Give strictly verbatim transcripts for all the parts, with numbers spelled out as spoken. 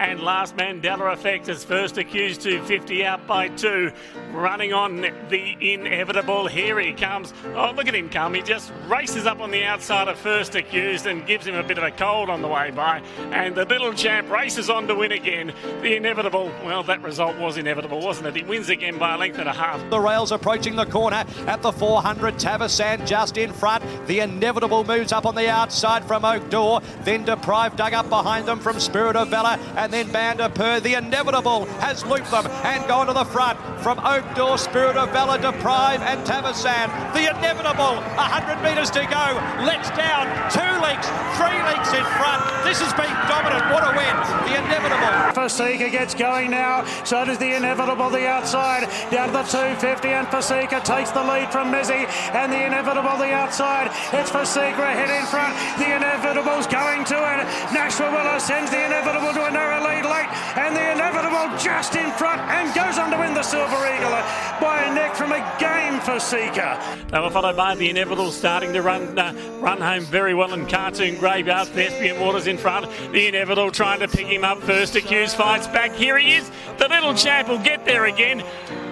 and Last Mandela Effect is first accused two fifty out by two. Running on the inevitable. Here he comes. Oh, look at him come. He just races up on the outside of first accused and gives him a bit of a cold on the way by. And the Little Champ races on to win again. The inevitable, well, that result was inevitable, wasn't it? He wins again by a length and a half. The rails approaching the corner at the four hundred. Tavasan just in front. The inevitable moves up on the outside from Oak Door. Then Deprived dug up behind them from Spirit of Valor. And then Bandapur. The inevitable has looped them and gone to the front from Oak Door, Spirit of Valor, Deprive and Tavasan. The inevitable, one hundred metres to go. Let's down, two lengths, three lengths in front. This has been dominant. What a win. The inevitable. Fasika gets going now. So does the inevitable, the outside. Down to the two fifty and Fasika takes the lead from Mizzy. And the inevitable, the outside. It's Fasika ahead in front. The inevitable's going to it. Nashua Willow sends the inevitable to a narrow lead late. And the inevitable just in front and goes on to win the Silver Eagle by a neck from a game Fasika. They were followed by the inevitable starting to run uh, run home very well in Cartoon Graveyard. Thespian Waters in front. The inevitable trying to pick him up. First accused fights back. Here he is. The Little Champ will get there again,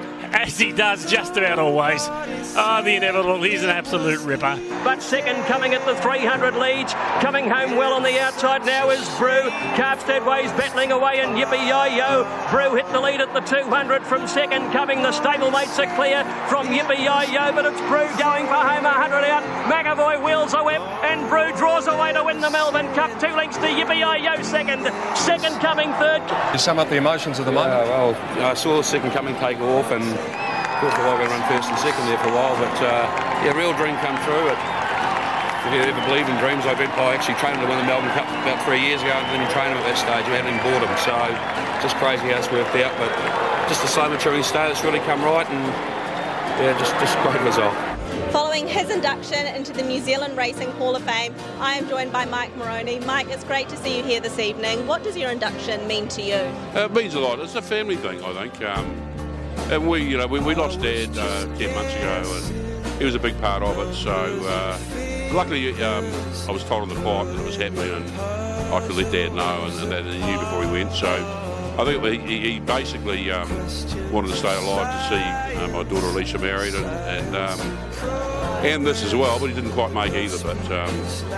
as he does just about always. Oh, the inevitable, he's an absolute ripper. But second coming at the three hundred leads, coming home well on the outside now is Brew. Carpstead Ways battling away and Yippee-Yi-Yo. Brew hit the lead at the two hundred from second coming. The stablemates are clear from Yippee-Yi-Yo, but it's Brew going for home one hundred out. McAvoy wheels a whip and Brew draws away to win the Melbourne Cup. Two lengths to Yippee-Yi-Yo second. Second coming third. You sum up the emotions of the moment. Yeah, well, I saw the second coming take off and thought for a while we were going to run first and second there for a while, but uh, yeah, real dream come true. It, if you ever believe in dreams, I've been, I actually trained him to win the Melbourne Cup about three years ago and then you train him at that stage, you hadn't even bought him, so just crazy how it's worked out, but just the slow maturing state, it's really come right and yeah, just, just a great result. Following his induction into the New Zealand Racing Hall of Fame, I am joined by Mike Moroney. Mike, it's great to see you here this evening. What does your induction mean to you? Uh, it means a lot. It's a family thing, I think. Um, And we, you know, we, we lost Dad uh, ten months ago, and he was a big part of it. So uh, luckily, um, I was told on the flight that it was happening, and I could let Dad know, and, and that he knew before he went. So I think he, he basically um, wanted to stay alive to see uh, my daughter Alicia married, and and, um, and this as well. But he didn't quite make either. But um,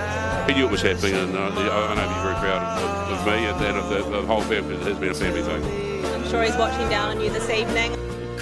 he knew it was happening, and uh, I know he's very proud of, of me and, and of the, the whole family. It has been a family thing. I'm sure he's watching down on you this evening.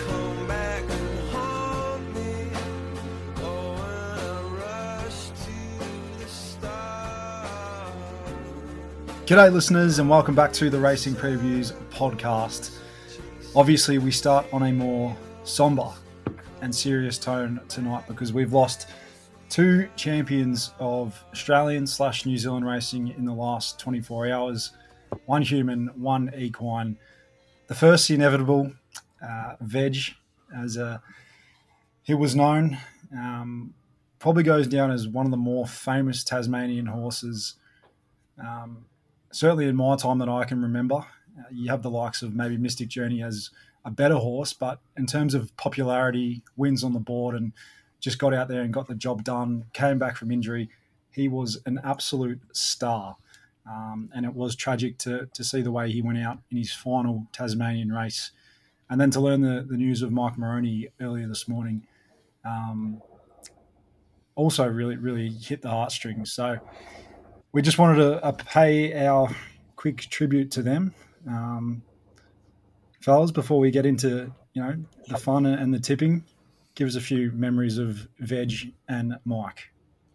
G'day listeners and welcome back to the Racing Previews podcast. Obviously we start on a more sombre and serious tone tonight because we've lost two champions of Australian slash New Zealand racing in the last twenty-four hours. One human, one equine. The first, the inevitable, uh, Veg, as uh, he was known, um, probably goes down as one of the more famous Tasmanian horses, um, certainly in my time that I can remember. Uh, you have the likes of maybe Mystic Journey as a better horse, but in terms of popularity, wins on the board and just got out there and got the job done, came back from injury, he was an absolute star. Um, and it was tragic to to see the way he went out in his final Tasmanian race. And then to learn the, the news of Mike Moroney earlier this morning um, also really, really hit the heartstrings. So we just wanted to uh, pay our quick tribute to them. Um, fellas, before we get into, you know, the fun and the tipping, give us a few memories of Veg and Mike.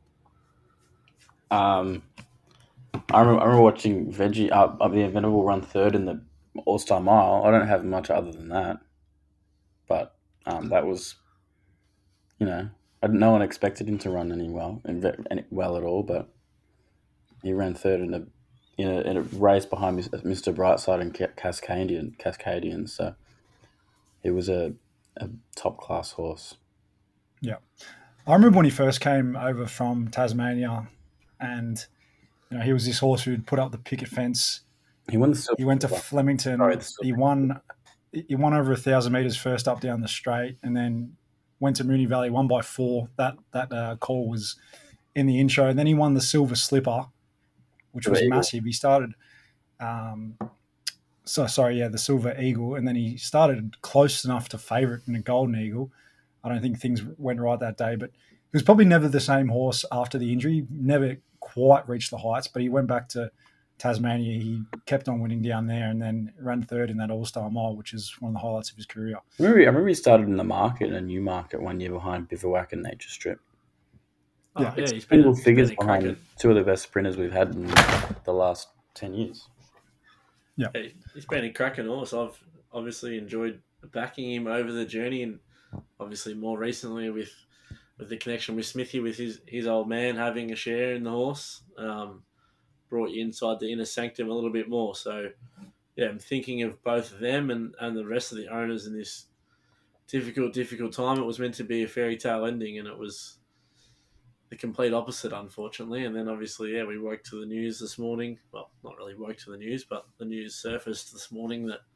Um, I remember, I remember watching Veggie up, up the Inevitable run third in the All-Star Mile. I don't have much other than that. But um, that was, you know, I, no one expected him to run any well, any well at all, but he ran third in a in a, in a race behind Mister Brightside and Cascadian, Cascadian. So it was a, a top-class horse. Yeah. I remember when he first came over from Tasmania and, you know, he was this horse who'd put up the picket fence. He won the silver. He went to Flemington. Sorry, he won He won over a thousand metres first up down the straight and then went to Moonee Valley, won by four. That, that uh, call was in the intro. And then he won the Silver Slipper, which was massive. He started um, so sorry, yeah, the Silver Eagle, and then he started close enough to favourite in a Golden Eagle. I don't think things went right that day, but he was probably never the same horse after the injury. Never quite reached the heights, but he went back to Tasmania. He kept on winning down there, and then ran third in that All-Star Mile, which is one of the highlights of his career. I remember, I remember he started in the market, in a new market, one year behind Bivouac and Nature Strip. Oh, yeah, yeah, it's he's been single figures been behind cracking. two of the best sprinters we've had in the last ten years. Yeah, Yeah, he's been a cracking horse. I've obviously enjoyed backing him over the journey, and obviously more recently with with the connection with Smithy, with his, his old man having a share in the horse, um, brought you inside the inner sanctum a little bit more. So, yeah, I'm thinking of both of them and, and the rest of the owners in this difficult, difficult time. It was meant to be a fairy tale ending, and it was the complete opposite, unfortunately. And then obviously, yeah, we woke to the news this morning. Well, not really woke to the news, but the news surfaced this morning that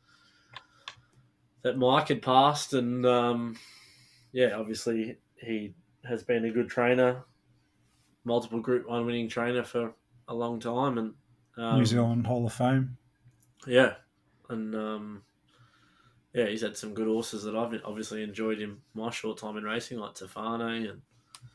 that Mike had passed, and um, yeah, obviously he has been a good trainer, multiple Group One winning trainer for a long time, and um, New Zealand Hall of Fame. yeah, and um, yeah, he's had some good horses that I've obviously enjoyed in my short time in racing, like Tefane, and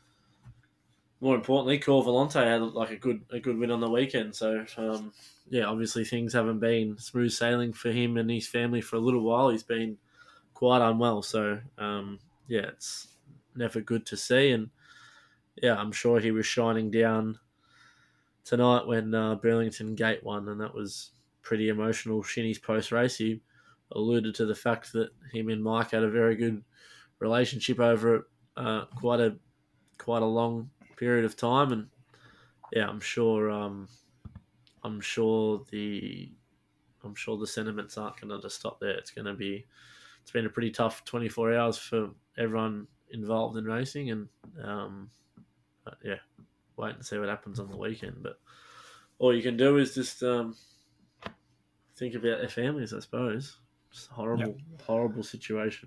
more importantly, Cor Volante had like a good a good win on the weekend. So um, yeah, obviously things haven't been smooth sailing for him and his family for a little while. He's been quite unwell, so um, yeah, it's never good to see. And yeah, I'm sure he was shining down tonight when uh, Burlington Gate won, and that was pretty emotional. Shinny's post race, he alluded to the fact that him and Mike had a very good relationship over uh, quite a quite a long period of time, and yeah, I'm sure um, I'm sure the I'm sure the sentiments aren't going to just stop there. It's going to be it's been a pretty tough twenty-four hours for everyone involved in racing, and um, but yeah, wait and see what happens on the weekend. But all you can do is just um, think about their families, I suppose. It's a horrible, yep. horrible situation.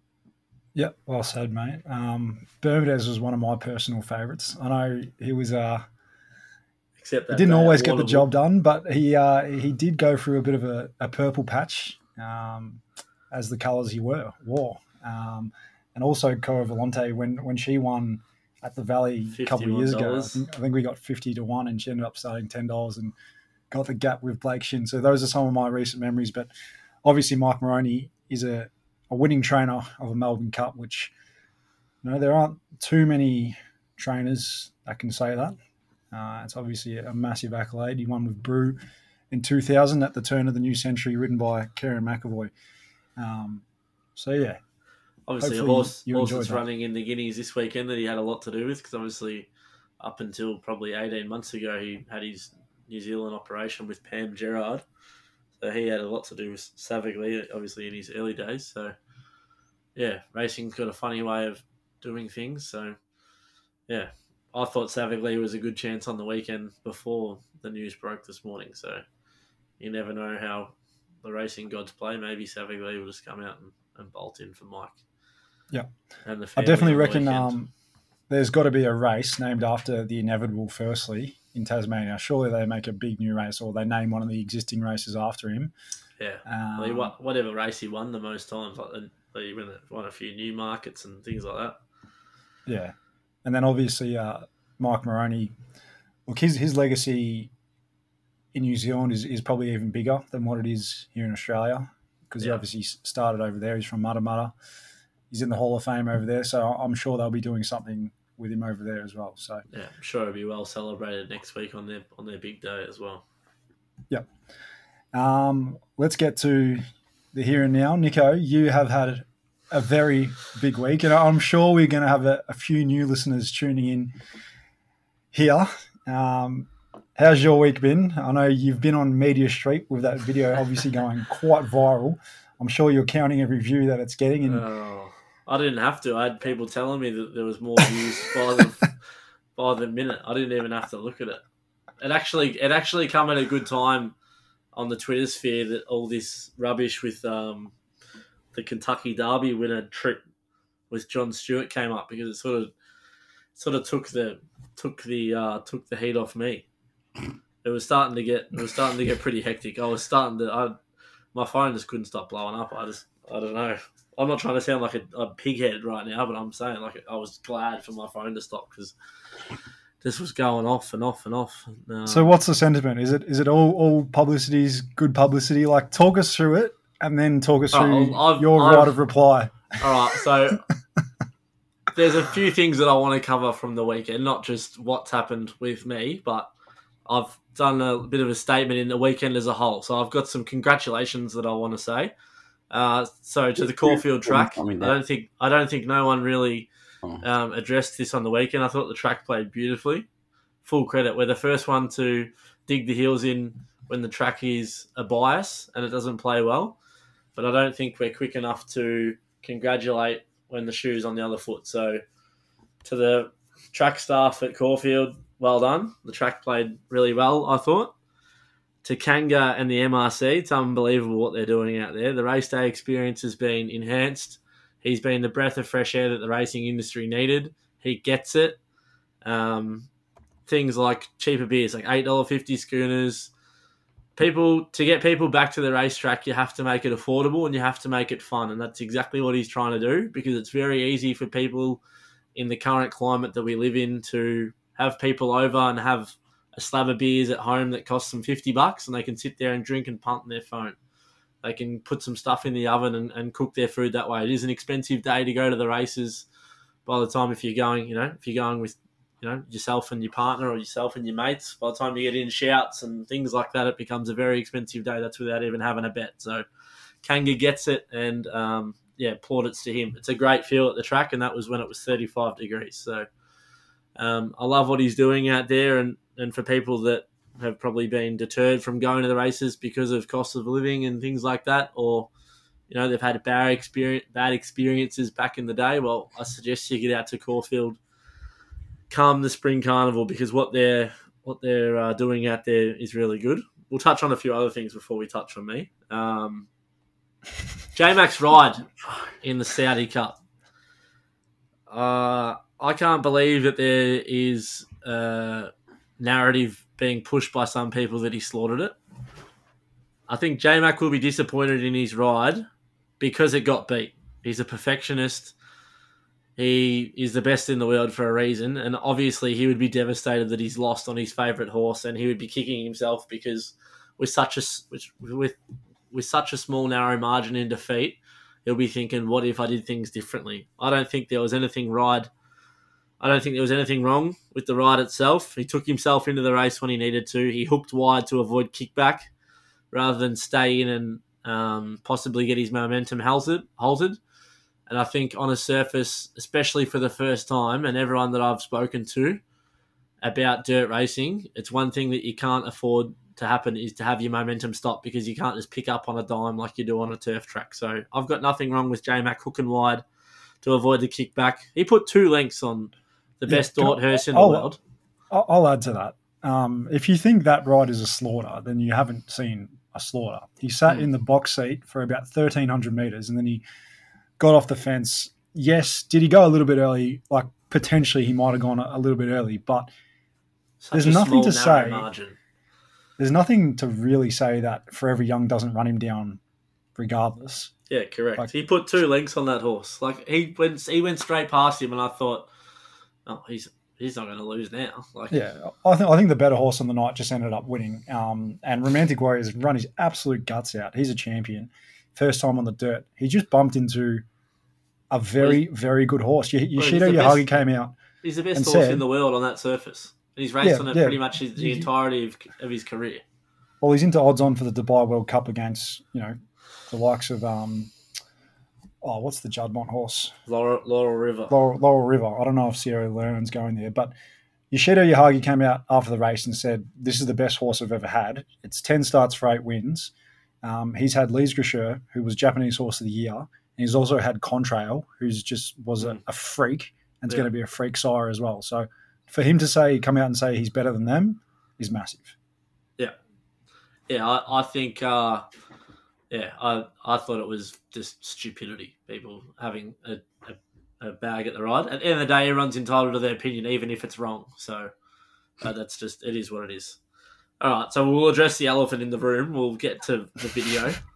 Yep, well said, mate. Um, Bermudez was one of my personal favourites. I know he was. Uh, Except that he didn't always get the Waterloo. job done, but he uh, he did go through a bit of a, a purple patch, um, as the colours he were wore, um, and also Cor Volante when when she won at the Valley a couple of years ago. I think, I think we got fifty to one, and she ended up starting ten dollars and got the gap with Blake Shin. So those are some of my recent memories. But obviously, Mike Moroney is a a winning trainer of a Melbourne Cup, which, you know, there aren't too many trainers that can say that. Uh, it's obviously a massive accolade. He won with Brew in two thousand at the turn of the new century, ridden by Karen McAvoy. Um, so, yeah. Obviously, a horse, horse that's running in the Guineas this weekend that he had a lot to do with, because obviously up until probably eighteen months ago, he had his New Zealand operation with Pam Gerard. So he had a lot to do with Savagely, obviously, in his early days. So, yeah, racing's got a funny way of doing things. So, yeah, I thought Savagely was a good chance on the weekend before the news broke this morning. So, you never know how the racing gods play. Maybe Savagely will just come out and, and bolt in for Mike. Yeah. And the I definitely the reckon weekend. um, there's got to be a race named after the inevitable firstly in Tasmania. Surely they make a big new race, or they name one of the existing races after him. Yeah. Um, well, he won, whatever race he won the most times, like he won a few new markets and things like that. Yeah. And then obviously uh, Mike Moroney, look, his, his legacy in New Zealand is, is probably even bigger than what it is here in Australia, because Yeah. he obviously started over there. He's from Matamata. He's in the Hall of Fame over there, so I'm sure they'll be doing something with him over there as well. So Yeah, I'm sure it'll be well celebrated next week on their on their big day as well. Yep. Um, let's get to the here and now. Nico, you have had a very big week, and I'm sure we're going to have a, a few new listeners tuning in here. Um, how's your week been? I know you've been on Media Street with that video obviously going quite viral. I'm sure you're counting every view that it's getting. And Oh, I didn't have to. I had people telling me that there was more views by the by the minute. I didn't even have to look at it. It actually it actually come at a good time on the Twitter sphere that all this rubbish with um, the Kentucky Derby winner trip with John Stewart came up, because it sort of sort of took the took the uh, took the heat off me. It was starting to get it was starting to get pretty hectic. I was starting to I my phone just couldn't stop blowing up. I just, I don't know. I'm not trying to sound like a, a pighead right now, but I'm saying like I was glad for my phone to stop because this was going off and off and off. Um, so what's the sentiment? Is it is it all all publicity's good publicity? Like talk us through it and then talk us through I've, your I've, right of reply. All right, so there's a few things that I want to cover from the weekend, not just what's happened with me, but I've done a bit of a statement in the weekend as a whole. So I've got some congratulations that I want to say. Uh, so to the Caulfield track, I don't think I don't think no one really um, addressed this on the weekend. I thought the track played beautifully. Full credit. We're the first one to dig the heels in when the track is a bias and it doesn't play well. But I don't think we're quick enough to congratulate when the shoe's on the other foot. So to the track staff at Caulfield, well done. The track played really well, I thought. To Kanga and the M R C, it's unbelievable what they're doing out there. The race day experience has been enhanced. He's been the breath of fresh air that the racing industry needed. He gets it. Um, things like cheaper beers, like eight dollars fifty schooners. People, to get people back to the racetrack, you have to make it affordable and you have to make it fun. And that's exactly what he's trying to do, because it's very easy for people in the current climate that we live in to have people over and have a slab of beers at home that costs them fifty bucks and they can sit there and drink and punt on their phone. They can put some stuff in the oven and, and cook their food that way. It is an expensive day to go to the races by the time if you're going, you know, if you're going with, you know, yourself and your partner or yourself and your mates, by the time you get in shouts and things like that, it becomes a very expensive day. That's without even having a bet. So Kanga gets it and, um, yeah, plaudits to him. It's a great feel at the track, and that was when it was thirty-five degrees. So um, I love what he's doing out there, and, and for people that have probably been deterred from going to the races because of cost of living and things like that, or, you know, they've had bad experience, bad experiences back in the day, well, I suggest you get out to Caulfield come the Spring Carnival, because what they're what they're uh, doing out there is really good. We'll touch on a few other things before we touch on me. Um, J-Mac's ride in the Saudi Cup. Uh, I can't believe that there is a narrative being pushed by some people that he slaughtered it. I think J-Mac will be disappointed in his ride because it got beat. He's a perfectionist. He is the best in the world for a reason, and obviously he would be devastated that he's lost on his favourite horse, and he would be kicking himself because with such a with with such a small narrow margin in defeat, he'll be thinking, "What if I did things differently?" I don't think there was anything ride. I don't think there was anything wrong with the ride itself. He took himself into the race when he needed to. He hooked wide to avoid kickback rather than stay in and um, possibly get his momentum halted. halted. And I think on a surface, especially for the first time, and everyone that I've spoken to about dirt racing, it's one thing that you can't afford to happen is to have your momentum stop, because you can't just pick up on a dime like you do on a turf track. So I've got nothing wrong with J-Mac hooking wide to avoid the kickback. He put two lengths on the best yeah, Dort Hirsch in the I'll, world. I'll, I'll add to that. Um, if you think that ride is a slaughter, then you haven't seen a slaughter. He sat mm. in the box seat for about thirteen hundred metres and then he got off the fence. Yes, did he go a little bit early? Like, potentially he might have gone a, a little bit early, but Such there's nothing small, to say. Margin. There's nothing to really say that Forever Young doesn't run him down regardless. Yeah, correct. Like, he put two lengths on that horse. Like he went, he went straight past him, and I thought, oh, he's he's not going to lose now. Like, yeah, I think I think the better horse on the night just ended up winning. Um, and Romantic Warriors run his absolute guts out. He's a champion. First time on the dirt. He just bumped into a very, very good horse. Yoshito Yahagi came out. He's the best and horse said, in the world on that surface. He's raced yeah, on it yeah. pretty much his, the entirety of, of his career. Well, he's into odds on for the Dubai World Cup against, you know, the likes of, um, oh, what's the Juddmonte horse? Laurel, Laurel River. Laurel, Laurel River. I don't know if Sierra Leone's going there, but Yoshito Yahagi came out after the race and said, this is the best horse I've ever had. It's ten starts for eight wins. Um, he's had Lise Gracheur, who was Japanese Horse of the Year, and he's also had Contrail, who's just was a, a freak, and is yeah. going to be a freak sire as well. So for him to say, come out and say he's better than them is massive. Yeah. Yeah, I, I think, uh, yeah, I, I thought it was just stupidity, people having a, a, a bag at the ride. At the end of the day, everyone's entitled to their opinion, even if it's wrong. So uh, that's just, it is what it is. All right, so we'll address the elephant in the room. We'll get to the video.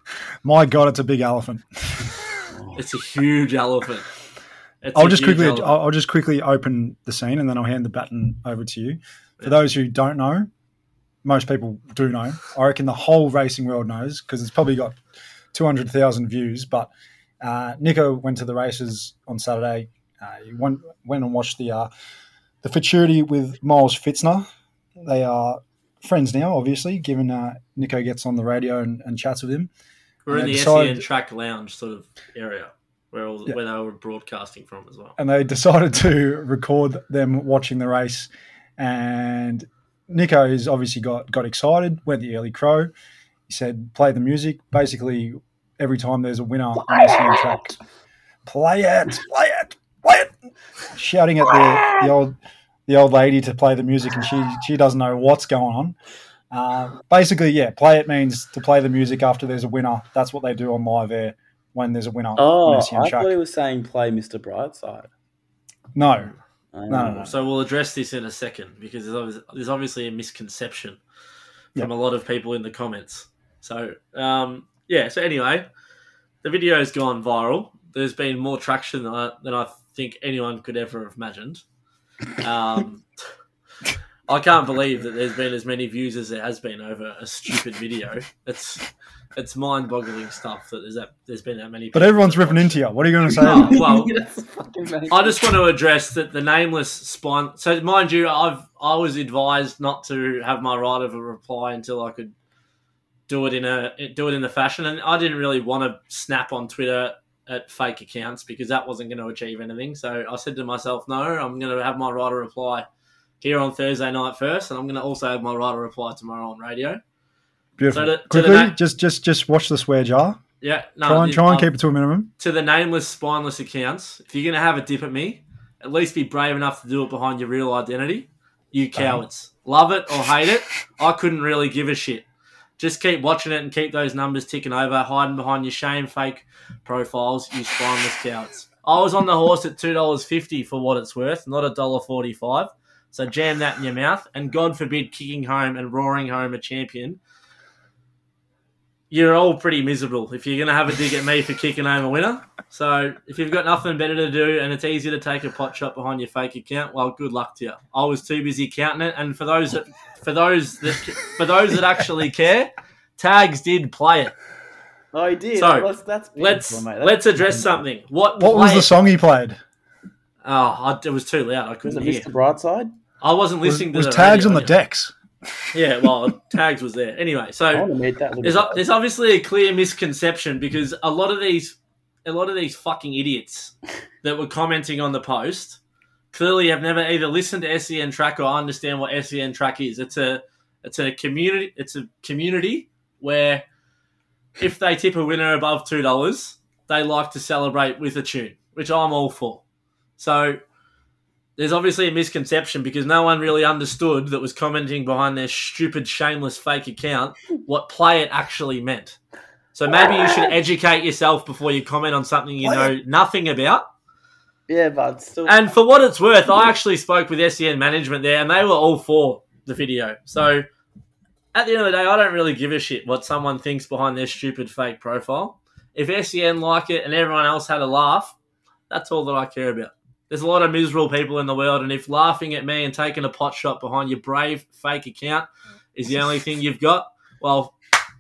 My God, it's a big elephant. It's a huge elephant. It's I'll a just huge quickly, elephant. I'll, I'll just quickly open the scene and then I'll hand the baton over to you. For yeah. those who don't know, most people do know. I reckon the whole racing world knows because it's probably got two hundred thousand views. But uh, Nico went to the races on Saturday. Uh, he went, went and watched the uh, the futurity with Miles Fitzner. They are friends now, obviously, given uh, Nico gets on the radio and, and chats with him. We're and in the decided, S E N track lounge sort of area where, all, yeah. where they were broadcasting from as well. And they decided to record them watching the race. And Nico has obviously got, got excited, went the early crow. He said, play the music. Basically, every time there's a winner on the S E N track, play it, play it, play it. Shouting at the, the old the old lady to play the music, and she, she doesn't know what's going on. Uh, basically, yeah, play it means to play the music after there's a winner. That's what they do on Live Air when there's a winner. Oh, on S E N I track. thought he was saying play Mister Brightside. No. Oh. No, no, no. So we'll address this in a second because there's obviously, there's obviously a misconception from yep. a lot of people in the comments. So, um, yeah, so anyway, the video's gone viral. There's been more traction than I, than I think anyone could ever have imagined. Um, I can't believe that there's been as many views as there has been over a stupid video. It's it's mind-boggling stuff that there's that there's been that many. But everyone's ripping into you. What are you going to say? Oh, well, I just want to address that the nameless spine. So, mind you, I've I was advised not to have my right of a reply until I could do it in a do it in the fashion, and I didn't really want to snap on Twitter at fake accounts because that wasn't going to achieve anything. So I said to myself, no, I'm going to have my right of reply here on Thursday night first, and I'm going to also have my right of reply tomorrow on radio. Beautiful. So to, to Quickly, na- just just just watch the swear jar. Yeah, no, try and try and um, keep it to a minimum. To the nameless, spineless accounts, if you're going to have a dip at me, at least be brave enough to do it behind your real identity. You cowards, um. love it or hate it, I couldn't really give a shit. Just keep watching it and keep those numbers ticking over, hiding behind your shame fake profiles, you spineless cowards. I was on the horse at two dollars fifty for what it's worth, not one dollar forty-five. So jam that in your mouth, and God forbid kicking home and roaring home a champion. You're all pretty miserable if you're going to have a dig at me for kicking home a winner. So if you've got nothing better to do and it's easy to take a pot shot behind your fake account, well, good luck to you. I was too busy counting it, and for those that for those that for those that actually care, Tags did play it. Oh, he did. So that's, that's let's mate. That's let's address something. What what was the song he played? Oh, I, it was too loud. I couldn't was it hear. Mister Brightside? I wasn't listening was, to was the Tags radio, on the decks. Yeah, well, Tags was there. Anyway, so there's, a, there's obviously a clear misconception because a lot of these a lot of these fucking idiots that were commenting on the post clearly have never either listened to S E N Track or understand what S E N Track is. It's a it's a community it's a community where if they tip a winner above two dollars, they like to celebrate with a tune, which I'm all for. So there's obviously a misconception because no one really understood that was commenting behind their stupid, shameless fake account what play it actually meant. So maybe you should educate yourself before you comment on something you know nothing about. Yeah, but still. And for what it's worth, I actually spoke with S E N management there and they were all for the video. So at the end of the day, I don't really give a shit what someone thinks behind their stupid fake profile. If S E N like it and everyone else had a laugh, that's all that I care about. There's a lot of miserable people in the world, and if laughing at me and taking a pot shot behind your brave fake account is the only thing you've got, well,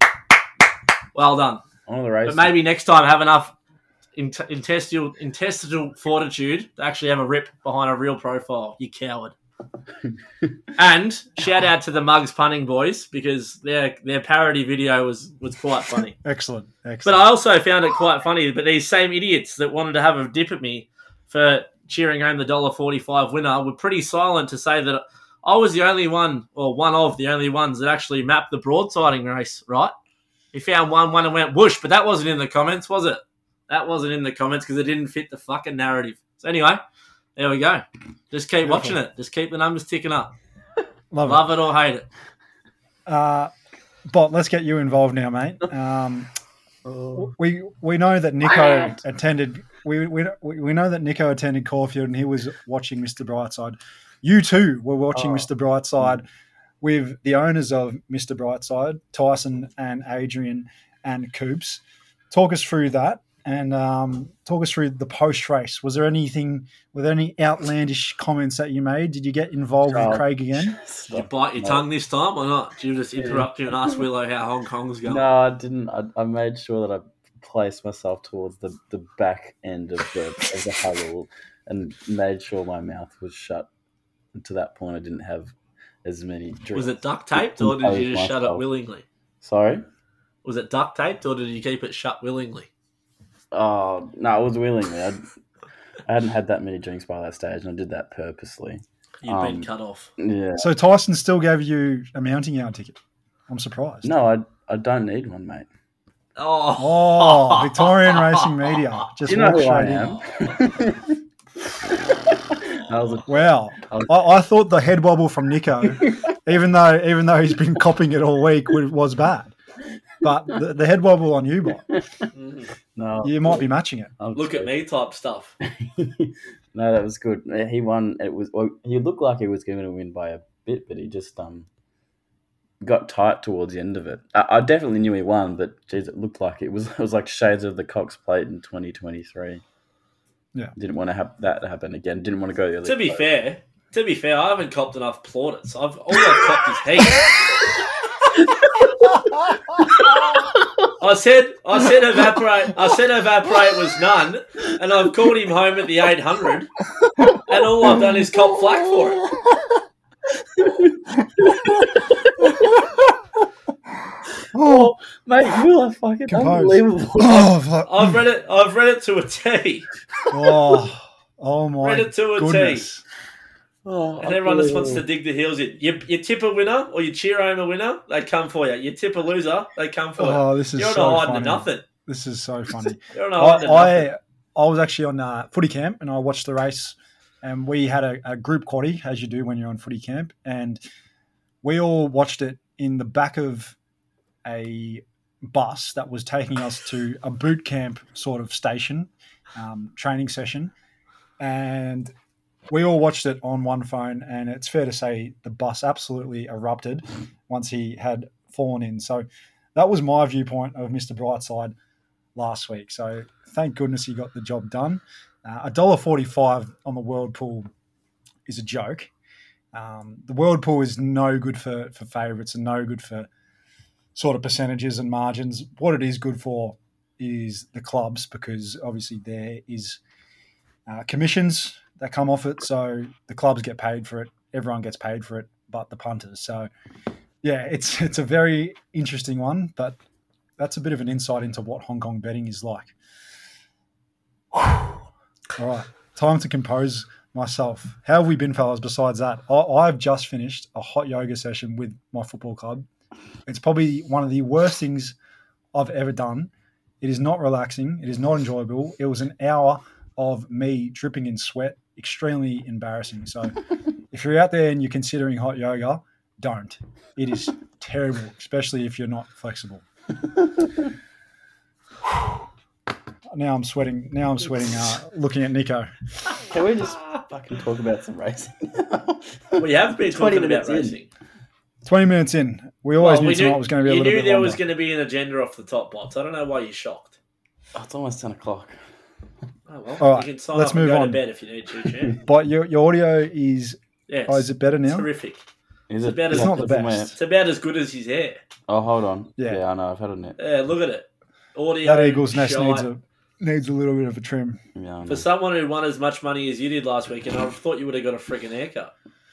well done. On the race. But maybe next time have enough int- intestinal, intestinal fortitude to actually have a rip behind a real profile, you coward. And shout out to the Mugs Punning boys because their their parody video was, was quite funny. Excellent, excellent. But I also found it quite funny, but these same idiots that wanted to have a dip at me for cheering home the one dollar forty-five winner were pretty silent to say that I was the only one, or one of the only ones that actually mapped the broadsiding race, right? He found one, one and went whoosh, but that wasn't in the comments, was it? That wasn't in the comments because it didn't fit the fucking narrative. So anyway, there we go. Just keep Beautiful. watching it. Just keep the numbers ticking up. Love, Love it. it or hate it. Uh, Bot, let's get you involved now, mate. Um, oh. We we know that Nico attended. We, we we know that Nico attended Caulfield and he was watching Mister Brightside. You too were watching oh. Mister Brightside with the owners of Mister Brightside, Tyson and Adrian and Coops. talk us through that and um, talk us through the post race. Was there anything? Were there any outlandish comments that you made? Did you get involved Oh, with Craig again? Did you bite your tongue this time or not? Did you just interrupt you and ask Willow how Hong Kong's going? No, I didn't. I, I made sure that I placed myself towards the, the back end of the of the huddle and made sure my mouth was shut. And to that point, I didn't have as many drinks. Was it duct taped or did you just shut it willingly? Sorry? Was it duct taped or did you keep it shut willingly? Oh, no, it was willingly. I'd, I hadn't had that many drinks by that stage, and I did that purposely. You'd um, been cut off. Yeah. So Tyson still gave you a mounting yard ticket. I'm surprised. No, I I don't need one, mate. Oh, oh Victorian Racing Media. Just you know walk who I straight am. in. That was a, Wow. was, I, I thought the head wobble from Nico, even though even though he's been copying it all week, was bad. But the, the head wobble on you, Bob, no, you might be matching it. Look at me type stuff. No, that was good. He won. It was. Well, he looked like he was going to win by a bit, but he just um got tight towards the end of it. I, I definitely knew he won, but geez, it looked like it was. It was like shades of the Cox Plate in twenty twenty-three. Yeah, didn't want to have that happen again. Didn't want to go the other. To be way. fair, to be fair, I haven't copped enough plaudits. I've all I've copped is heat. I said, I said evaporate. I said evaporate was none, and I've called him home at the eight hundred, and all I've done is cop flack for it. Oh, mate, you are fucking Composed. unbelievable. Oh, fuck. I've read it. I've read it to a T. oh, oh my Read it to a goodness. T. Oh, and everyone just wants to dig the heels in. You, you tip a winner or you cheer home a winner, they come for you. You tip a loser, they come for you. Oh, this is You're so not hiding funny. nothing. This is so funny. You're not I, hiding nothing. I, I was actually on uh, footy camp and I watched the race, and we had a, a group quaddie, as you do when you're on footy camp, and we all watched it in the back of a bus that was taking us to a boot camp sort of station, um, training session, and we all watched it on one phone, and it's fair to say the bus absolutely erupted once he had fallen in. So that was my viewpoint of Mister Brightside last week. So thank goodness he got the job done. Uh, one dollar forty-five on the World Pool is a joke. Um, the World Pool is no good for, for favourites and no good for sort of percentages and margins. What it is good for is the clubs, because obviously there is uh, commissions that come off it. So the clubs get paid for it. Everyone gets paid for it, but the punters. So yeah, it's it's a very interesting one, but that's a bit of an insight into what Hong Kong betting is like. All right, time to compose myself. How have we been, fellas, besides that? I, I've just finished a hot yoga session with my football club. It's probably one of the worst things I've ever done. It is not relaxing. It is not enjoyable. It was an hour of me dripping in sweat. Extremely embarrassing. So if you're out there and you're considering hot yoga, don't. It is terrible, especially if you're not flexible. Now I'm sweating. Now I'm sweating uh, looking at Nico. Can we just fucking talk about some racing? We have been talking about minutes in. racing. twenty minutes in. We always Well, knew we tonight knew- was going to be a you little knew bit there longer. was going to be an agenda off the top box. I don't know why you're shocked. Oh, it's almost ten o'clock. Oh, well, All right, you can sign let's up and move go on. to bed if you need to, champ. But your your audio is... Yes. Oh, is it better now? Terrific. Is It's it? about It's as, not the That's my- best. It's about as good as his hair. Oh, hold on. Yeah. Yeah, I know. I've had a net. Yeah, look at it. Audio. That Eagles nest shite. needs a needs a little bit of a trim. Yeah, I know. For someone who won as much money as you did last week, and I thought you would have got a freaking haircut.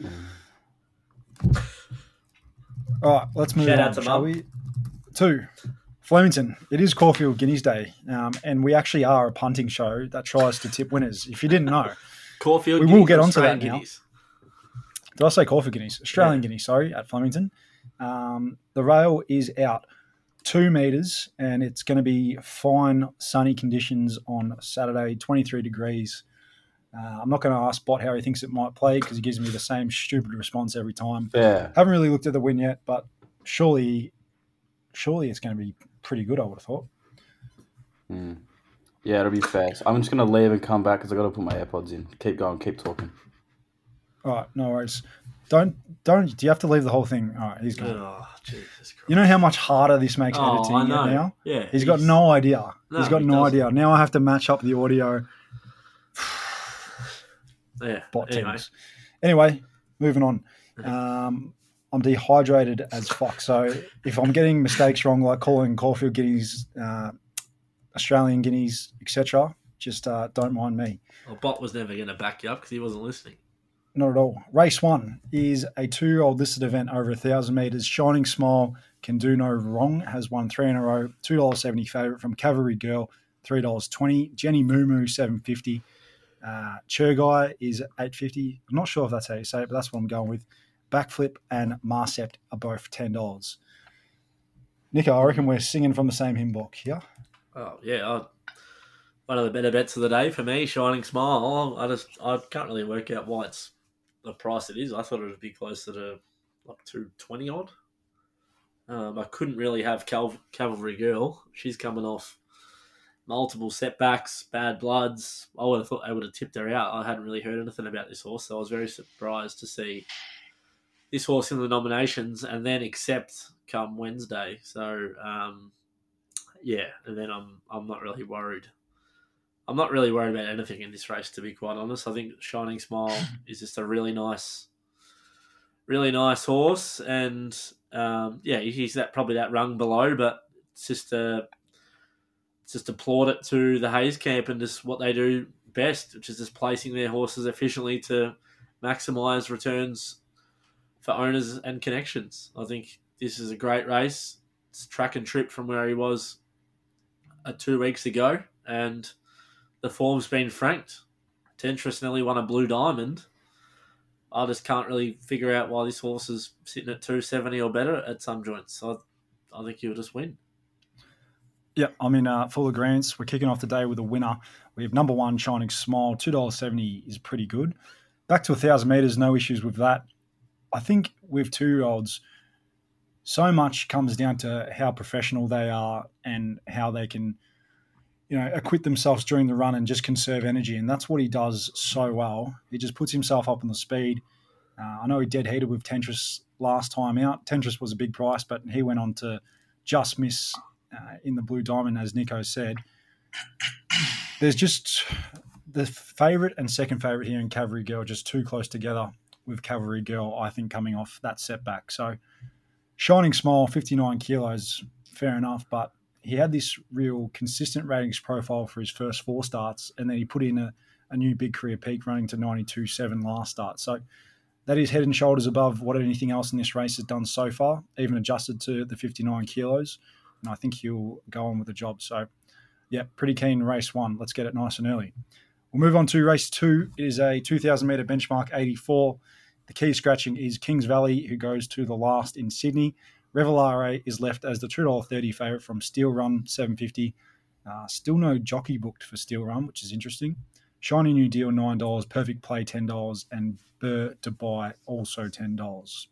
All right, let's move Shout on, out to shall Mum. we? Two, Flemington. It is Caulfield Guineas Day, um, and we actually are a punting show that tries to tip winners. If you didn't know, Caulfield we Guineas, will get onto Australian that now. Guineas. Did I say Caulfield Guineas? Australian Yeah. Guineas, sorry, at Flemington. Um, the rail is out two metres, and it's going to be fine sunny conditions on Saturday, twenty-three degrees. Uh, I'm not going to ask Bot how he thinks it might play because he gives me the same stupid response every time. Yeah. Haven't really looked at the win yet, but surely, surely it's going to be pretty good, I would have thought. Mm. Yeah, it'll be fast. I'm just going to leave and come back because I've got to put my AirPods in. Keep going. Keep talking. All right, no worries. Don't don't. Do you have to leave the whole thing? All right, he's gone. Oh, Jesus Christ. You know how much harder this makes Oh, editing I know. now? Yeah, he's got he's- no idea. No, he's got he no doesn't. idea. Now I have to match up the audio. Yeah. Bot Anyway. teams. Anyway, moving on. Um, I'm dehydrated as fuck. So if I'm getting mistakes wrong, like calling Caulfield Guineas, uh, Australian Guineas, et cetera, just uh, don't mind me. Well, Bot was never going to back you up because he wasn't listening. Not at all. Race one is a two-year-old listed event over a thousand meters. Shining Smile Can Do No Wrong has won three in a row. two dollars seventy favourite from Cavalry Girl, three dollars twenty. Jenny Moo Moo, seven fifty. Uh, Churguy is eight fifty. I'm not sure if that's how you say it, but that's what I'm going with. Backflip and Marcept are both ten dollars. Nico, I reckon we're singing from the same hymn book here. Oh, yeah. I, one of the better bets of the day for me, Shining Smile. I just I can't really work out why it's the price it is. I thought it would be closer to like two twenty odd. Um, I couldn't really have Cal- Cavalry Girl. She's coming off multiple setbacks, bad bloods. I would have thought I would have tipped her out. I hadn't really heard anything about this horse, so I was very surprised to see this horse in the nominations and then accept come Wednesday. So, um, yeah, and then I'm I'm not really worried. I'm not really worried about anything in this race, to be quite honest. I think Shining Smile is just a really nice, really nice horse, and um, yeah, he's that probably that rung below, but it's just a it's just applaud it to the Hayes camp and just what they do best, which is just placing their horses efficiently to maximise returns for owners and connections. I think this is a great race. It's track and trip from where he was uh, two weeks ago, and the form's been franked. Tentris nearly won a Blue Diamond. I just can't really figure out why this horse is sitting at two seventy or better at some joints. So I, I think he'll just win. Yeah, I'm in uh, full agreement. We're kicking off the day with a winner. We have number one, Shining Smile. two dollars seventy is pretty good. Back to one thousand metres, no issues with that. I think with two-year-olds, so much comes down to how professional they are and how they can, you know, acquit themselves during the run and just conserve energy. And that's what he does so well. He just puts himself up on the speed. Uh, I know he dead heated with Tentris last time out. Tentris was a big price, but he went on to just miss uh, in the Blue Diamond, as Nico said. There's just the favourite and second favourite here in Cavalry Girl just too close together with Cavalry Girl, I think, coming off that setback. So Shining Smile, fifty-nine kilos, fair enough, but he had this real consistent ratings profile for his first four starts, and then he put in a, a new big career peak running to ninety-two point seven last start. So that is head and shoulders above what anything else in this race has done so far, even adjusted to the fifty-nine kilos. And I think he'll go on with the job. So, yeah, pretty keen race one. Let's get it nice and early. We'll move on to race two. It is a two thousand metre benchmark eighty-four. The key scratching is Kings Valley, who goes to the last in Sydney. Revelare is left as the two dollars thirty favourite from Steel Run, seven fifty. Uh, still no jockey booked for Steel Run, which is interesting. Shiny New Deal, nine dollars. Perfect Play, ten dollars. And Burr to Buy, also ten dollars.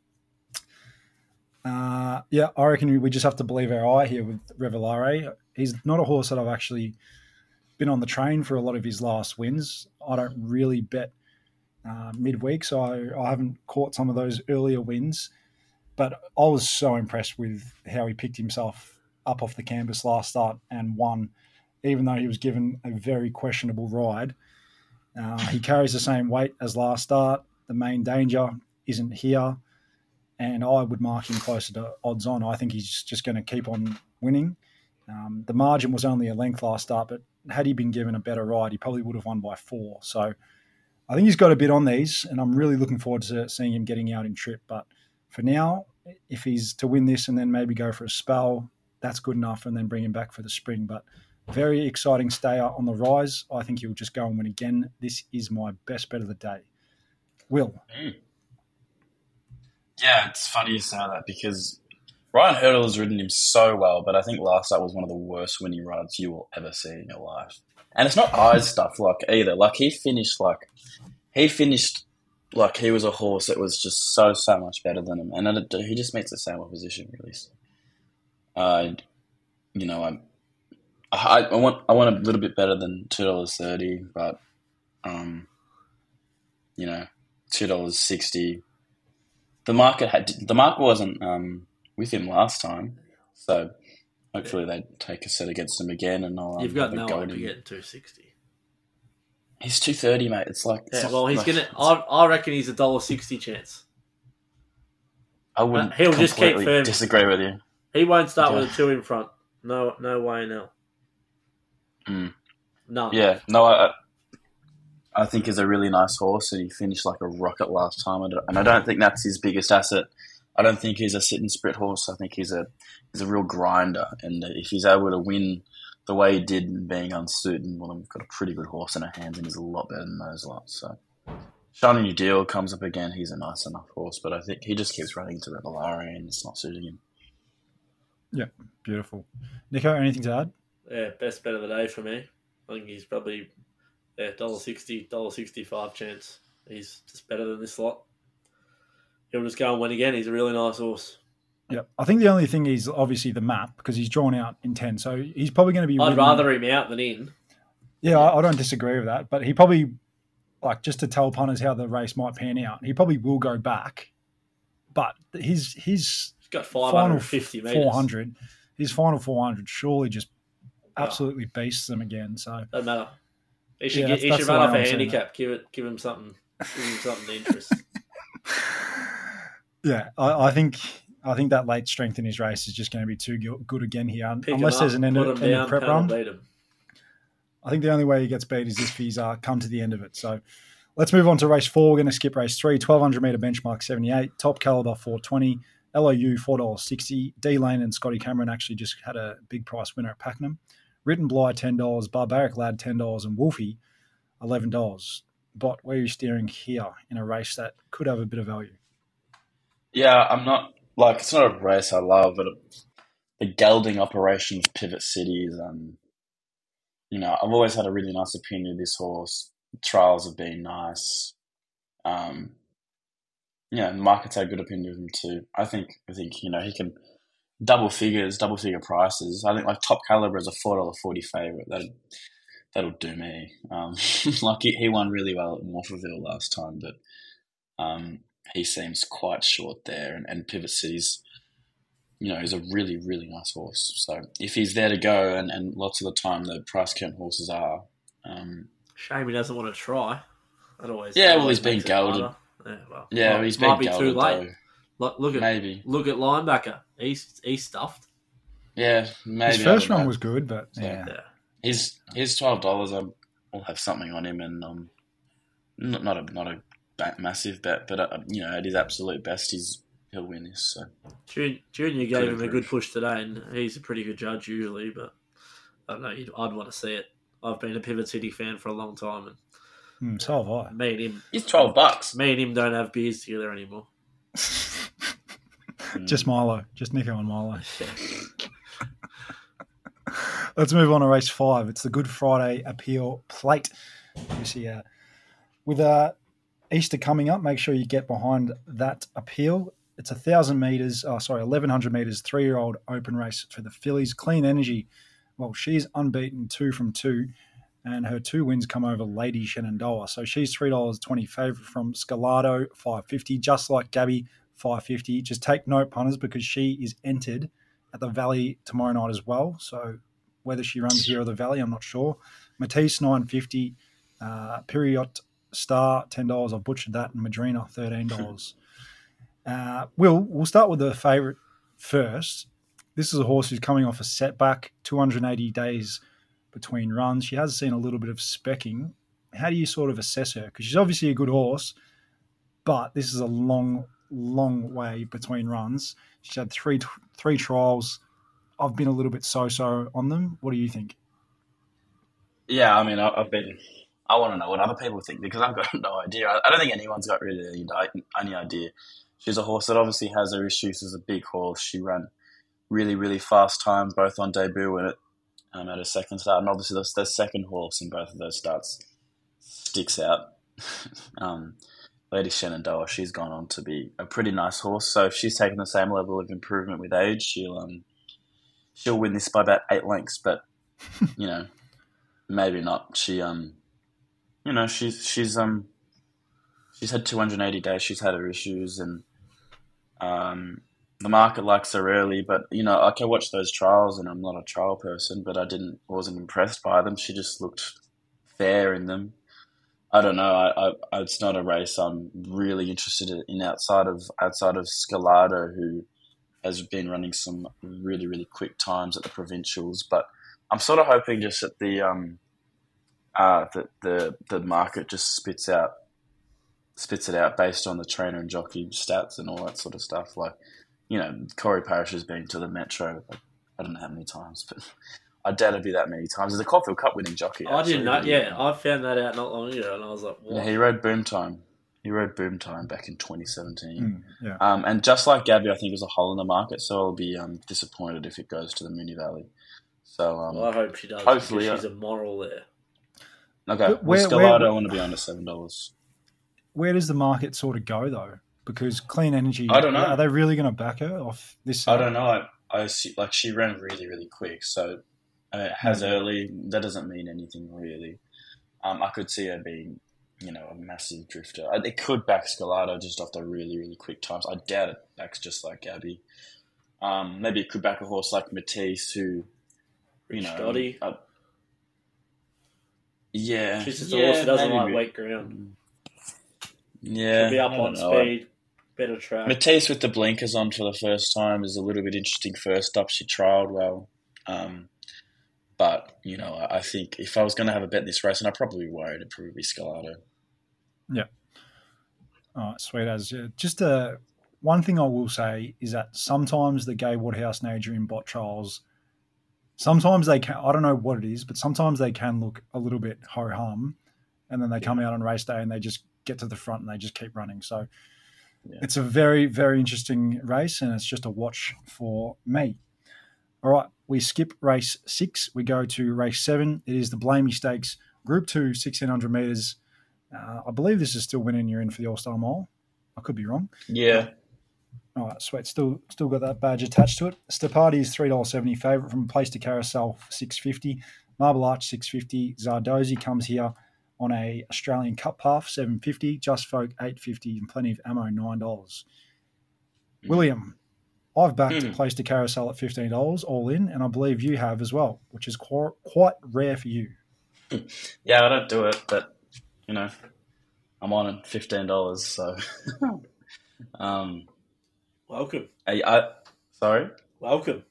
Uh, yeah, I reckon we just have to believe our eye here with Revelare. He's not a horse that I've actually been on the train for a lot of his last wins. I don't really bet uh, midweek, so I, I haven't caught some of those earlier wins. But I was so impressed with how he picked himself up off the canvas last start and won, even though he was given a very questionable ride. Uh, he carries the same weight as last start. The main danger isn't here, and I would mark him closer to odds on. I think he's just going to keep on winning. Um, the margin was only a length last start, but had he been given a better ride, he probably would have won by four. So I think he's got a bit on these, and I'm really looking forward to seeing him getting out in trip. But for now, if he's to win this and then maybe go for a spell, that's good enough, and then bring him back for the spring. But very exciting stayer on the rise. I think he'll just go and win again. This is my best bet of the day. Will. Mm. Yeah, it's funny you say that because Ryan Hurdle has ridden him so well, but I think last start was one of the worst winning rides you will ever see in your life. And it's not eyes stuff like either. Like he finished like he finished like he was a horse that was just so so much better than him, and it, he just meets the same opposition really. Uh, you know, I, I I want I want a little bit better than two dollars thirty, but um, you know, two dollars sixty. the market had the market wasn't um, with him last time, so hopefully they take a set against him again. And I'll, um, You've got have a no go one at to him. get two sixty. He's two thirty, mate. It's like it's Yeah, not- well, he's like, gonna. it's- I, I reckon he's a dollar sixty chance. I wouldn't. Uh, he'll just keep completely firm. disagree with you. He won't start Okay. with a two in front. No, no way, no. Mm. No. Yeah, no, I, I think he's a really nice horse, and he finished like a rocket last time. I don't- And I don't think that's his biggest asset. I don't think he's a sit and sprit horse. I think he's a he's a real grinder, and if he's able to win the way he did in being uncertain, well, then we've got a pretty good horse in our hands, and he's a lot better than those lots. So, Shiny New Deal comes up again. He's a nice enough horse, but I think he just keeps running into Revelari, and it's not suiting him. Yeah, beautiful. Nico, anything to add? Yeah, best bet of the day for me. I think he's probably yeah, one dollar sixty, one dollar sixty-five chance. He's just better than this lot. He'll just go and win again. He's a really nice horse. Yeah, I think the only thing is obviously the map because he's drawn out in ten, so he's probably going to be. I'd ridden- rather him out than in. Yeah, I, I don't disagree with that, but he probably, like, just to tell punters how the race might pan out, he probably will go back, but his his He's got five hundred fifty metres. four hundred, his final four hundred surely just absolutely beasts them again. So Doesn't matter. He should Yeah, get, that's- he that's should the run way off a I'm saying handicap. Give it, give him something, give him something to interest. yeah, I, I think I think that late strength in his race is just going to be too gu- good again here, Pick unless him there's up, an end put of, him end down, of prep panel run. beat him. I think the only way he gets beat is if he's uh, come to the end of it. So let's move on to race four. We're going to skip race three. twelve hundred metre benchmark seventy-eight. Top caliber four twenty. L O U four dollars sixty. D Lane and Scotty Cameron actually just had a big price winner at Pakenham. Written Bly ten dollars. Barbaric Lad ten dollars. And Wolfie eleven dollars. But where are you steering here in a race that could have a bit of value? Yeah, I'm not like it's not a race I love, but the gelding operation of Pivot City is, um, you know, I've always had a really nice opinion of this horse. Trials have been nice. Um, yeah, the market's had a good opinion of him too. I think, I think you know, he can double figures, double figure prices. I think like Top Caliber is a four dollar forty favorite. That that'll do me. Um, like he, he won really well at Morpherville last time, but um, he seems quite short there. And, and Pivot City's, you know, he's a really, really nice horse. So if he's there to go, and, and lots of the time the price count horses are. Um, Shame he doesn't want to try. That always Yeah, that well, he's always been makes it gelded. harder. Yeah, well, Yeah, might, he's might been be too gelded, late. though. Look, look at Maybe. look at linebacker. He's he's stuffed. yeah, maybe. His I first don't run know. was good, but So, yeah. Yeah. He's he's twelve dollars. I'll have something on him, and um, not not a not a ba- massive bet, but uh, you know, at his absolute best, he's he'll win this. So Jun- Junior Could gave him a improve. good push today, and he's a pretty good judge usually. But I don't know. you'd- I'd want to see it. I've been a Pivot City fan for a long time, and Hmm, so have I. me and him, he's twelve bucks. me and him don't have beers together anymore. Just Milo. Just Nico and Milo. Let's move on to race five. It's the Good Friday Appeal Plate. You see, uh, with uh, Easter coming up, make sure you get behind that appeal. It's a thousand meters. Oh, sorry, eleven hundred meters. Three-year-old open race for the fillies. Clean Energy. Well, she's unbeaten, two from two, and her two wins come over Lady Shenandoah. So she's three dollars twenty favorite from Scalado, five fifty. Just like Gabby, five fifty. Just take note, punters, because she is entered at the Valley tomorrow night as well. So whether she runs here or the Valley, I'm not sure. Matisse, nine fifty. Uh, Period Star, ten dollars. I've butchered that. And Madrina, thirteen dollars. uh, Will, we'll start with the favourite first. This is a horse who's coming off a setback, two hundred eighty days between runs. She has seen a little bit of specking. How do you sort of assess her? Because she's obviously a good horse, but this is a long, long way between runs. She's had three three trials. I've been a little bit so-so on them. What do you think? Yeah, I mean, I- I've been. I want to know what other people think because I've got no idea. I I don't think anyone's got really any, di- any idea. She's a horse that obviously has her issues as a big horse. She ran really, really fast times both on debut and at, um, at her second start, and obviously the, the second horse in both of those starts sticks out. um, Lady Shenandoah, she's gone on to be a pretty nice horse. So if she's taken the same level of improvement with age, she'll um, she'll win this by about eight lengths. But you know, maybe not. She um. You know, she's she's um she's had two hundred eighty days. She's had her issues, and Um, the market likes her early, but you know, like I watched those trials, and I'm not a trial person, but I didn't wasn't impressed by them. She just looked fair in them. I don't know. I, I it's not a race I'm really interested in outside of outside of Scalado, who has been running some really really quick times at the provincials. But I'm sort of hoping just that the um uh that the the market just spits out spits it out based on the trainer and jockey stats and all that sort of stuff. Like, you know, Corey Parrish has been to the Metro. Like, I don't know how many times, but I doubt it'd be that many times. He's a Caulfield Cup winning jockey. I actually. didn't know. Yeah, I found that out not long ago, and I was like, what? Yeah, he rode Boom Time. He rode Boom Time back in twenty seventeen. Mm, yeah. Um, and just like Gabby, I think there's a hole in the market, so I'll be um, disappointed if it goes to the Moonee Valley. So um, Well, I hope she does. Hopefully, because she's uh, a moral there. Okay, But with where- where- Scalado, I want to be under seven dollars. Where does the market sort of go though? Because Clean Energy, I don't know. Are they really going to back her off this? I don't know. I, I see, like she ran really, really quick, so uh, it has Mhm. early. That doesn't mean anything really. Um, I could see her being, you know, a massive drifter. I- It could back Scalado just off the really, really quick times. I doubt it backs just like Gabby. Um, maybe it could back a horse like Matisse, who, you Rich know, Dotty. uh, yeah, She's just a yeah, horse who doesn't maybe. like wet ground. Yeah, She'll be up I on don't know. speed, better track. Matisse with the blinkers on for the first time is a little bit interesting. First up, she trialled well. Um, but, you know, I I think if I was going to have a bet this race, and I probably won't, it'd probably be Scalado. Yeah. All right, sweet as. Yeah. Just a, one thing I will say is that sometimes the Gay Woodhouse and Adrian Bott trials, sometimes they can, I don't know what it is, but sometimes they can look a little bit ho-hum, and then they come out on race day and they just get to the front and they just keep running. So Yeah. it's a very, very interesting race, and it's just a watch for me. All right, we skip race six. We go to race seven. It is the Blamey Stakes, Group two, sixteen hundred metres. Uh, I believe this is still winning. You're in for the All-Star Mile. I could be wrong. Yeah. All right, sweet. Still still got that badge attached to it. Stepati is three dollars seventy favourite from Place to Carousel, six fifty. Marble Arch, six fifty. Zardozi comes here on a Australian Cup Path, seven fifty. Just Folk, eight fifty. And Plenty of Ammo, nine dollars. Mm. William, I've backed Mm. Place to Carousel at fifteen dollars all in, and I believe you have as well, which is quite, quite rare for you. Yeah, I don't do it, but, you know, I'm on at fifteen dollars, so... um, Welcome. I, I, sorry? Welcome.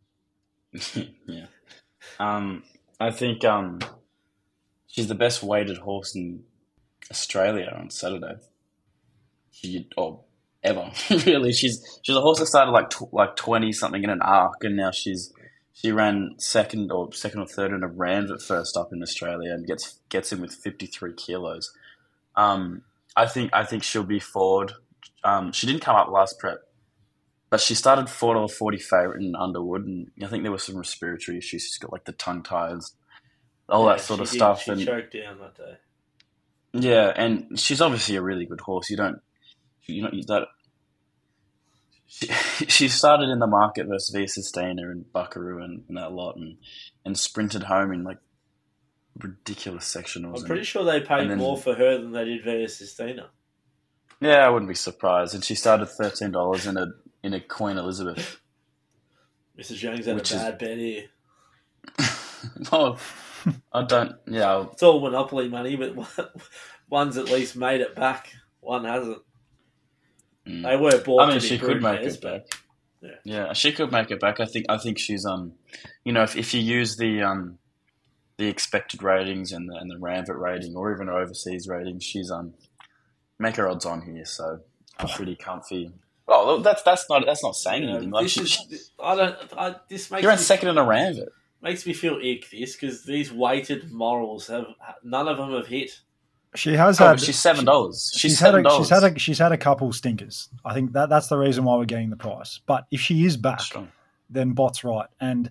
Yeah. Um, I think um, she's the best weighted horse in Australia on Saturday. She, or ever, really. She's she's a horse that started like tw- like twenty something in an arc, and now she's she ran second or second or third in a Rams at first up in Australia, and gets gets in with fifty three kilos. Um, I think I think she'll be forward. Um, she didn't come up last prep. But she started four dollars forty favourite in Underwood, and I think there were some respiratory issues. She's got like the tongue ties, all Yeah, that sort she of did- stuff. She and choked down that day. yeah, and she's obviously a really good horse. You don't, you know, you don't. She, she started in the market versus Via Sistina and Buckaroo and, and that lot, and and sprinted home in like ridiculous sectionals. I'm pretty and, sure they paid and then- more for her than they did Via Sistina. Yeah, I wouldn't be surprised. And she started thirteen dollars in a in a Queen Elizabeth. Missus Young's had Which a is- bad bet here. Oh, I don't. Yeah, It's all monopoly money, but one's at least made it back. One hasn't. Mm. They were bought. I mean, to be she could make broodmares, it back. but- Yeah, she could make it back. I think. I think she's um, you know, if, if you use the um, the expected ratings and the and the Ramvet rating, or even her overseas rating, she's um, make her odds on here. So I'm pretty comfy. Oh, that's that's not that's not saying You know, anything. Like this she, is. I don't. I, this makes you're in me, second in a Ramvet. makes me feel ick. This because these weighted morals have none of them have hit. She has Oh, had. but she's seven dollars. She's, She's had seven a, dollars. she's had a she's had a couple stinkers. I think that that's the reason why we're getting the price. But if she is back, Sure. then Bot's right, and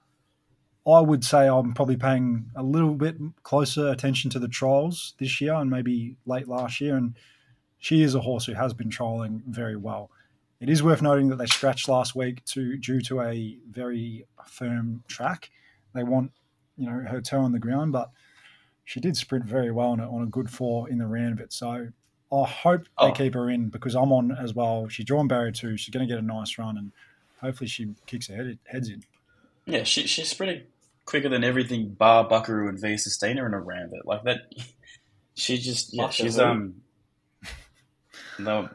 I would say I'm probably paying a little bit closer attention to the trials this year and maybe late last year. And she is a horse who has been trialling very well. It is worth noting that they scratched last week to due to a very firm track. They want, you know, her toe on the ground, but she did sprint very well on a, on a good four in the round of it. So I hope Oh. they keep her in because I'm on as well. She's drawn barrier two. She's going to get a nice run, and hopefully she kicks her head, heads in. Yeah, she, she's pretty quicker than everything bar Buckaroo and V Sustainer in a Rambit. Like that, she just, yeah, Buckaroo. she's, um, no,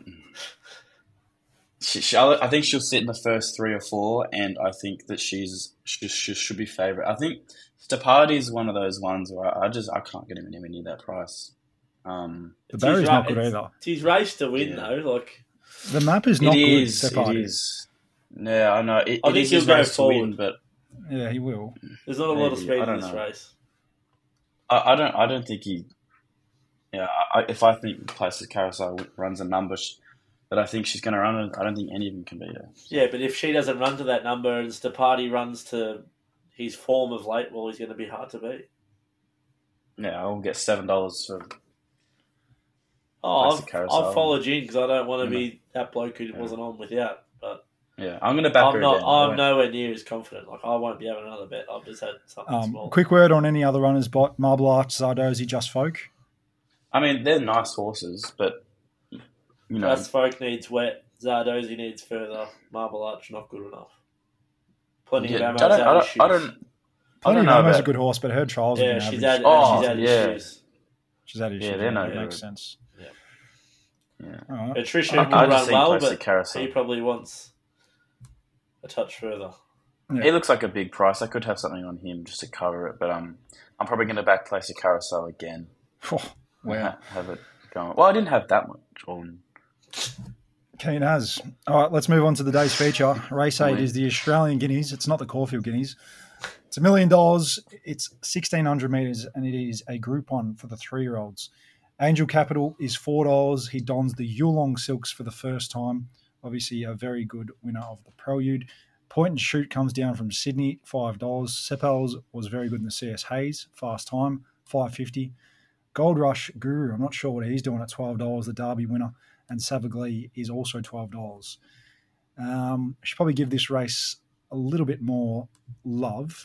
she, she, I think she'll sit in the first three or four, and I think that she's, she, she should be favourite. I think Stapati is one of those ones where I just, I can't get him anywhere near that price. Um, The barrier's He's not ra- good it's- either. He's raced to win, Yeah. though. Like, The map is not it good. is, it Stepati. is. Yeah, I know. It, I it think is he'll his go race to win, forward. but Yeah, he will. there's not a lot of Maybe, speed I in don't this know. race. I, I don't. I don't think he. Yeah, I, if I think Places Carousel runs a number sh- that I think she's going to run, I don't think any of them can beat her. Yeah, but if she doesn't run to that number and Stapati runs to his form of late, well, he's going to be hard to beat. Yeah, I'll get seven dollars for. Oh, Places I've, Carousel. I've followed Jin because I don't want to Yeah. be that bloke who Yeah. wasn't on without. But Yeah, I'm going to back I'm her not. again. I I'm won't- nowhere near as confident. Like I won't be having another bet. I've just had something Um, small. quick word on any other runners, Bot, Marble Arch, Zardozi, Just Folk. I mean, they're nice horses, but you know, Just Folk needs wet. Zardozi needs further. Marble Arch not good enough. Plenty yeah, of I ammo don't. out I his don't. shoes. I don't. I Plenty don't of know Ammo's a about. good horse, but her trials Yeah, have been she's average. had. Oh, she's had yeah. issues. She's had issues. Yeah, they're no That good. makes sense. Yeah. All right. Patricia I- will I just run think well, Plastic but Carousel. he probably wants a touch further. Yeah. He looks like a big price. I could have something on him just to cover it, but um, I'm probably going to back Place a Carousel again. Oh, wow. Ha- Have it going. Well, I didn't have that much on. Keen as. All right, let's move on to the day's feature. Race eight Right. is the Australian Guineas. It's not the Caulfield Guineas. It's a million dollars. It's sixteen hundred metres, and it is a Group One for the three-year-olds. Angel Capital is four dollars. He dons the Yulong Silks for the first time. Obviously, a very good winner of the Prelude. Point and Shoot comes down from Sydney, five dollars. Sepals was very good in the C S Hayes, fast time, five fifty. Gold Rush Guru, I'm not sure what he's doing at twelve dollars, the Derby winner. And Savaglee is also twelve dollars. Um, I should probably give this race a little bit more love.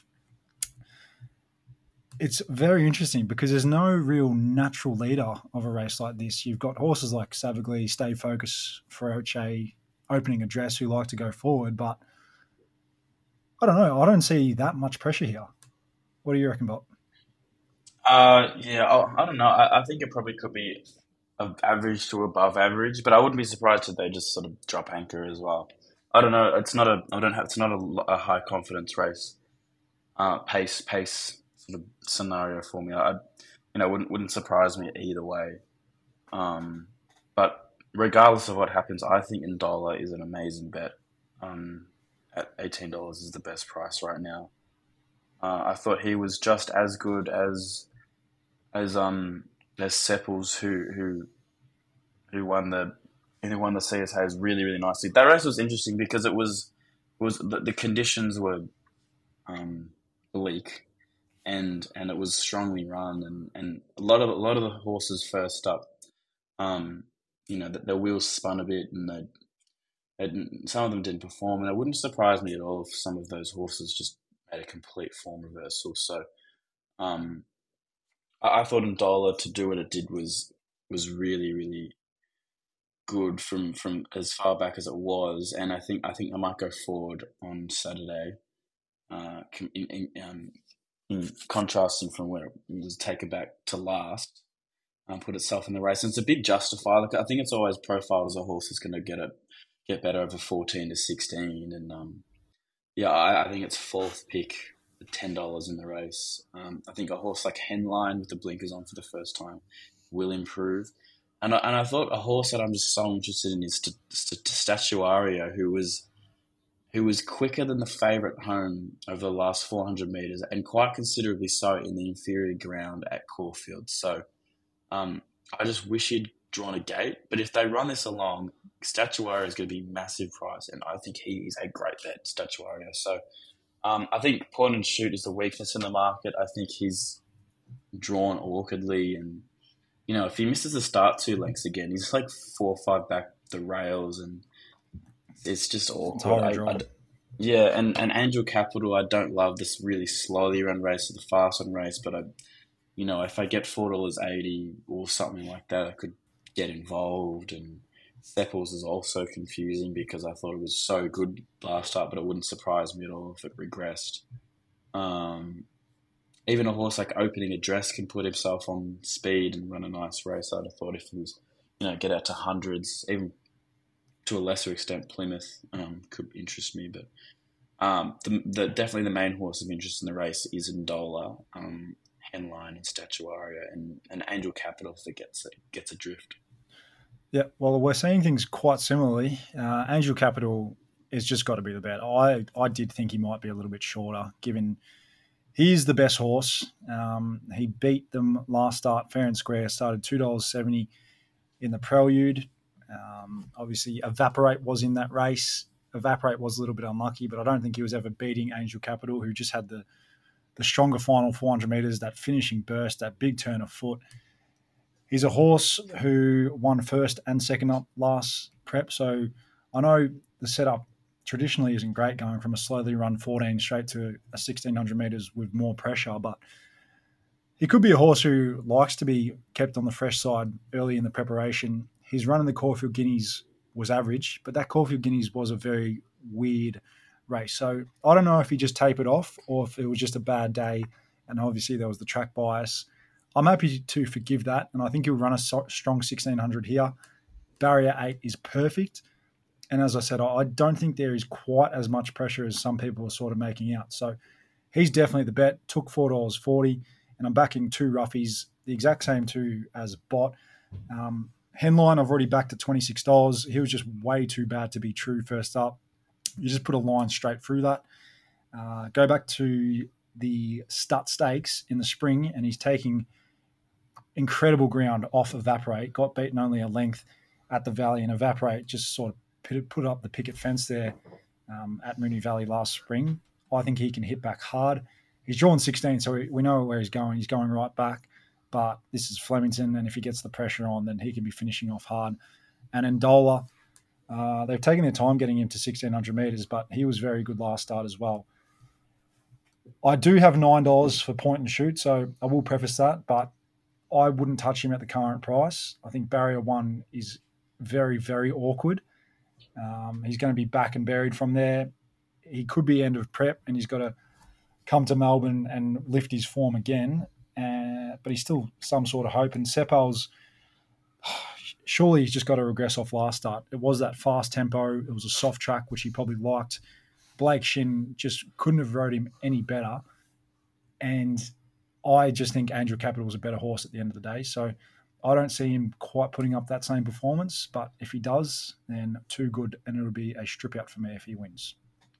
It's very interesting because there's no real natural leader of a race like this. You've got horses like Savaglee, Stay Focus, Feroce, Opening Address who like to go forward, but I don't know. I don't see that much pressure here. What do you reckon, Bob? Uh, yeah, I, I don't know. I, I think it probably could be of average to above average, but I wouldn't be surprised if they just sort of drop anchor as well. I don't know. It's not a. I don't have. It's not a, a high confidence race. Uh, pace, pace sort of scenario for me. I, you know, wouldn't wouldn't surprise me either way. Um, but regardless of what happens, I think Ndola is an amazing bet. Um, at eighteen dollars is the best price right now. Uh, I thought he was just as good as as um as Seppels, who who who won the who won the C S Hayes really really nicely. That race was interesting because it was was the, the conditions were um, bleak, and and it was strongly run, and, and a lot of a lot of the horses first up, um, you know, the, their wheels spun a bit, and they. And some of them didn't perform, and it wouldn't surprise me at all if some of those horses just made a complete form reversal. So, um, I, I thought Ndola to do what it did was was really, really good from, from as far back as it was, and I think I think I might go forward on Saturday, uh, in, in, um, in contrasting from where it was taken back to last, and put itself in the race. And it's a big justifier. Like I think it's always profiled as a horse that's going to get it. Get better over fourteen to sixteen, and um, yeah, I, I think it's fourth pick at ten dollars in the race. Um, I think a horse like Henline with the blinkers on for the first time will improve, and I, and I thought a horse that I'm just so interested in is St- St- Statuario, who was who was quicker than the favourite home over the last four hundred metres, and quite considerably so in the inferior ground at Caulfield. So um, I just wish he'd drawn a gate, but if they run this along, Statuario is going to be massive price, and I think he is a great bet, Statuario. So um, I think Point and Shoot is the weakness in the market. I think he's drawn awkwardly, and you know if he misses the start two lengths again, he's like four or five back the rails, and it's just awkward. It's I, I, yeah, and, and Angel Capital, I don't love this really slowly run race or the fast run race, but I, you know, if I get four dollars eighty or something like that, I could get involved. And Seppels is also confusing because I thought it was so good last start, but it wouldn't surprise me at all if it regressed. Um, even a horse like Opening Address can put himself on speed and run a nice race. I'd have thought if he was, you know, get out to hundreds, even to a lesser extent, Plymouth um, could interest me. But um, the, the definitely the main horse of interest in the race is Ndola, um, Henline and Statuaria, and, and Angel Capital if it gets, it gets adrift. Yeah, well, we're seeing things quite similarly. Uh, Angel Capital has just got to be the bet. I, I did think he might be a little bit shorter, given he is the best horse. Um, he beat them last start fair and square, started two dollars seventy in the Prelude. Um, obviously, Evaporate was in that race. Evaporate was a little bit unlucky, but I don't think he was ever beating Angel Capital, who just had the, the stronger final four hundred metres, that finishing burst, that big turn of foot. He's a horse who won first and second up last prep, so I know the setup traditionally isn't great going from a slowly run fourteen straight to a sixteen hundred metres with more pressure, but he could be a horse who likes to be kept on the fresh side early in the preparation. His run in the Caulfield Guineas was average, but that Caulfield Guineas was a very weird race. So I don't know if he just tapered off or if it was just a bad day, and obviously there was the track bias. I'm happy to forgive that, and I think he'll run a strong sixteen hundred here. Barrier eight is perfect, and as I said, I don't think there is quite as much pressure as some people are sort of making out. So he's definitely the bet. Took four dollars forty, and I'm backing two roughies, the exact same two as Bot. Um, Henline, I've already backed at twenty-six dollars. He was just way too bad to be true first up. You just put a line straight through that. Uh, go back to the Stut Stakes in the spring, and he's taking incredible ground off Evaporate. Got beaten only a length at the Valley, and Evaporate just sort of put, put up the picket fence there um, at Moonee Valley last spring. I think he can hit back hard. He's drawn sixteen, so we, we know where he's going. He's going right back, but this is Flemington, and if he gets the pressure on, then he can be finishing off hard. And Ndola, uh, they've taken their time getting him to sixteen hundred metres, but he was very good last start as well. I do have nine dollars for point and shoot, so I will preface that, but I wouldn't touch him at the current price. I think barrier one is very, very awkward. Um, he's going to be back and buried from there. He could be end of prep, and he's got to come to Melbourne and lift his form again. Uh, but he's still some sort of hope. And Seppels, surely he's just got to regress off last start. It was that fast tempo. It was a soft track, which he probably liked. Blake Shin just couldn't have rode him any better. And I just think Angel Capital was a better horse at the end of the day. So I don't see him quite putting up that same performance. But if he does, then too good. And it'll be a strip out for me if he wins.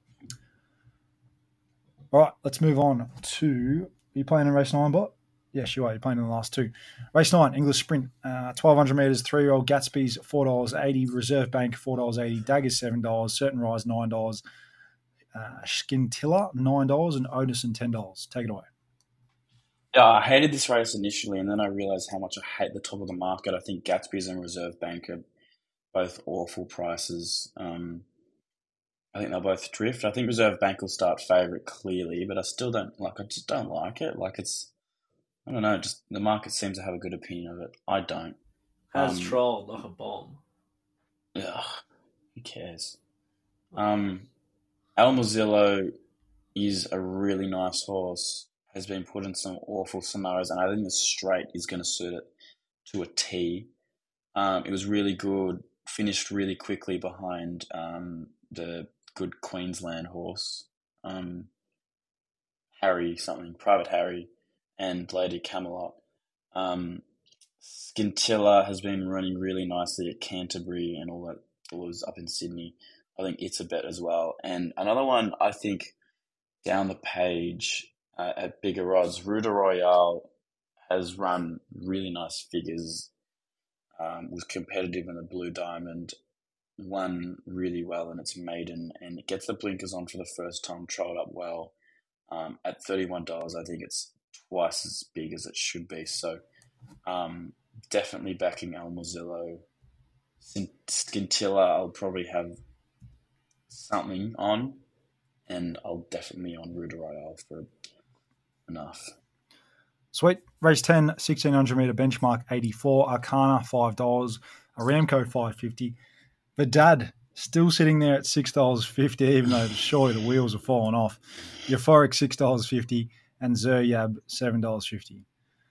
All right, let's move on to... Are you playing in race nine, Bot? Yes, you are. You're playing in the last two. Race nine, English Sprint, uh, twelve hundred metres, three-year-old Gatsby's four dollars eighty, Reserve Bank four dollars eighty, Daggers seven dollars, Certain Rise nine dollars, uh, Skintilla nine dollars, and Odison ten dollars. Take it away. Yeah, I hated this race initially, and then I realised how much I hate the top of the market. I think Gatsby's and Reserve Bank are both awful prices. Um, I think they'll both drift. I think Reserve Bank will start favourite clearly, but I still don't like. I just don't like it. Like it's, I don't know. Just the market seems to have a good opinion of it. I don't. Has Um, trolled like a bomb. Ugh, who cares? Um, Almazillo is a really nice horse. Has been put in some awful scenarios, and I think the straight is going to suit it to a T. Um, it was really good. Finished really quickly behind um, the good Queensland horse, um, Harry something, Private Harry, and Lady Camelot. Um, Skintilla has been running really nicely at Canterbury and all that. All was up in Sydney. I think it's a bet as well. And another one, I think, down the page uh, at bigger odds, Ruta Royale has run really nice figures. Um, was competitive in the Blue Diamond, won really well in its maiden, and it gets the blinkers on for the first time, trialled up well. Um, at thirty-one dollars, I think it's twice as big as it should be. So um, definitely backing Almazillo. Skintilla, I'll probably have something on, and I'll definitely on Ruta Royale for enough. Sweet. Race ten, sixteen hundred metre benchmark eighty-four. Arcana five dollars. Aramco five fifty. Vedad still sitting there at six dollars fifty, even though surely the wheels have fallen off. Euphoric six dollars fifty and Zeryab seven dollars fifty.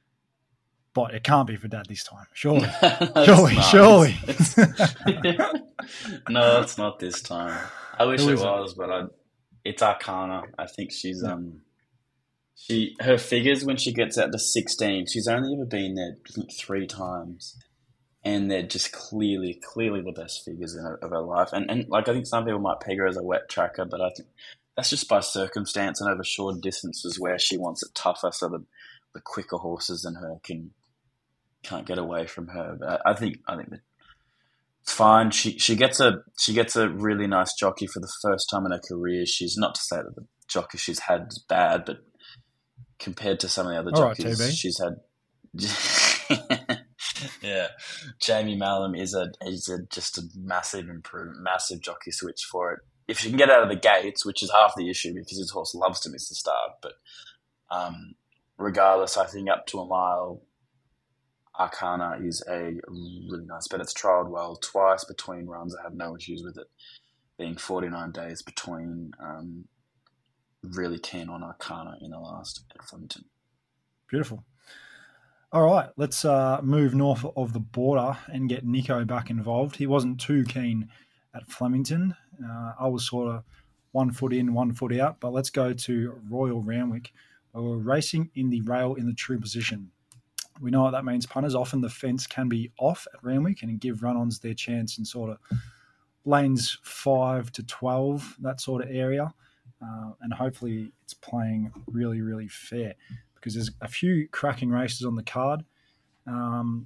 But it can't be Vedad this time. Surely. surely, not. surely. It's, it's, no, it's not this time. I wish Who it is it? was, but I, it's Arcana. I think she's um, she her figures when she gets out to sixteen. She's only ever been there I think three times, and they're just clearly, clearly the best figures in her, of her life. And and like I think some people might peg her as a wet tracker, but I think that's just by circumstance and over short distances where she wants it tougher, so the the quicker horses than her can. Can't get away from her. But I think I think that it's fine. She she gets a she gets a really nice jockey for the first time in her career. She's not to say that the jockey she's had is bad, but compared to some of the other All right, jockeys T V. she's had, yeah, Jamie Mallam is a is a just a massive improvement, massive jockey switch for it. If she can get out of the gates, which is half the issue because his horse loves to miss the start, but um, regardless, I think up to a mile. Arcana is a really nice bet. It's trialled well twice between runs. I have no issues with it being forty-nine days between. Um, really keen on Arcana in the last at Flemington. Beautiful. All right, let's uh, move north of the border and get Nico back involved. He wasn't too keen at Flemington. Uh, I was sort of one foot in, one foot out, but let's go to Royal Randwick. We're racing in the rail in the true position. We know what that means, punters. Often the fence can be off at Randwick and give run-ons their chance in sort of lanes five to twelve, that sort of area. Uh, and hopefully it's playing really, really fair because there's a few cracking races on the card. Um,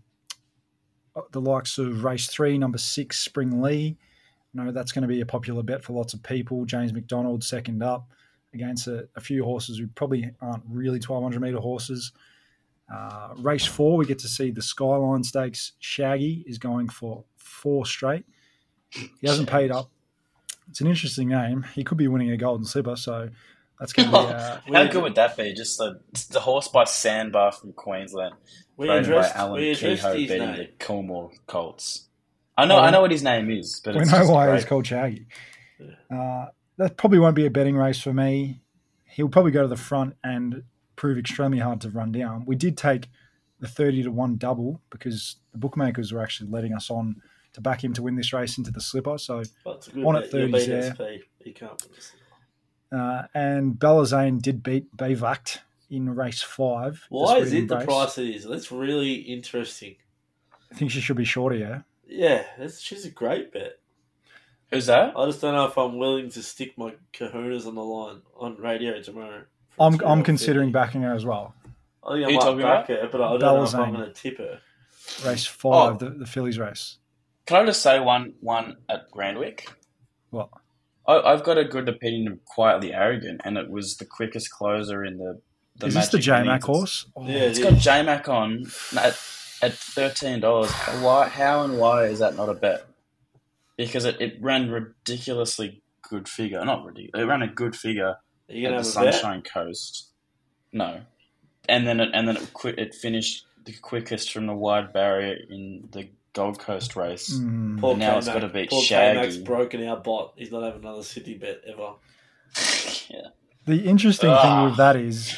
the likes of race three, number six, Spring Lee. You know, that's going to be a popular bet for lots of people. James McDonald second up against a, a few horses who probably aren't really twelve hundred metre horses. Uh, race four, we get to see the Skyline Stakes. Shaggy is going for four straight. He hasn't paid up. It's an interesting name. He could be winning a Golden Slipper, so that's going to be... Uh, How good would that be? Just the, the horse by Sandbar from Queensland. We By addressed, Alan we addressed Kehoe his betting name. the Coolmore Colts. I know, I know what his name is, but we it's know just why great. he's called Shaggy. Uh, that probably won't be a betting race for me. He'll probably go to the front and prove extremely hard to run down. We did take the thirty to one double because the bookmakers were actually letting us on to back him to win this race into the slipper. So But it's a good one bet. at You'll thirties beat there. S P. You can't win this. Uh, and Belazane did beat Bavact in race five. Why the is sprint it the race. price it is? That's really interesting. I think she should be shorter, yeah. Yeah, that's, she's a great bet. Who's that? I just don't know if I'm willing to stick my kahunas on the line on radio tomorrow. for I'm two I'm dollars considering fifty. backing her as well. I think I Who you might talking back about? her, but I don't know if I'm Belazane. going to tip her. Race five, Oh. the, the Phillies race. Can I just say one one at Grandwick? What? I, I've got a good opinion of Quietly Arrogant, and it was the quickest closer in the. the Is this the Magic J-Mac innings. horse? Oh, Yeah, It's it got is. J Mac on at at thirteen dollars. Why? How and why is that not a bet? Because it, it ran ridiculously good figure. Not ridiculous. It ran a good figure Are you at going the to have a bet? Sunshine Coast. No, and then it, and then it quit. It finished the quickest from the wide barrier in the Gold Coast race. Mm. Poor Now it's K-Mac. gotta beat Poor Shaggy. K-Mac's broken our bot. He's not having another City bet ever. Yeah. The interesting Ah. thing with that is,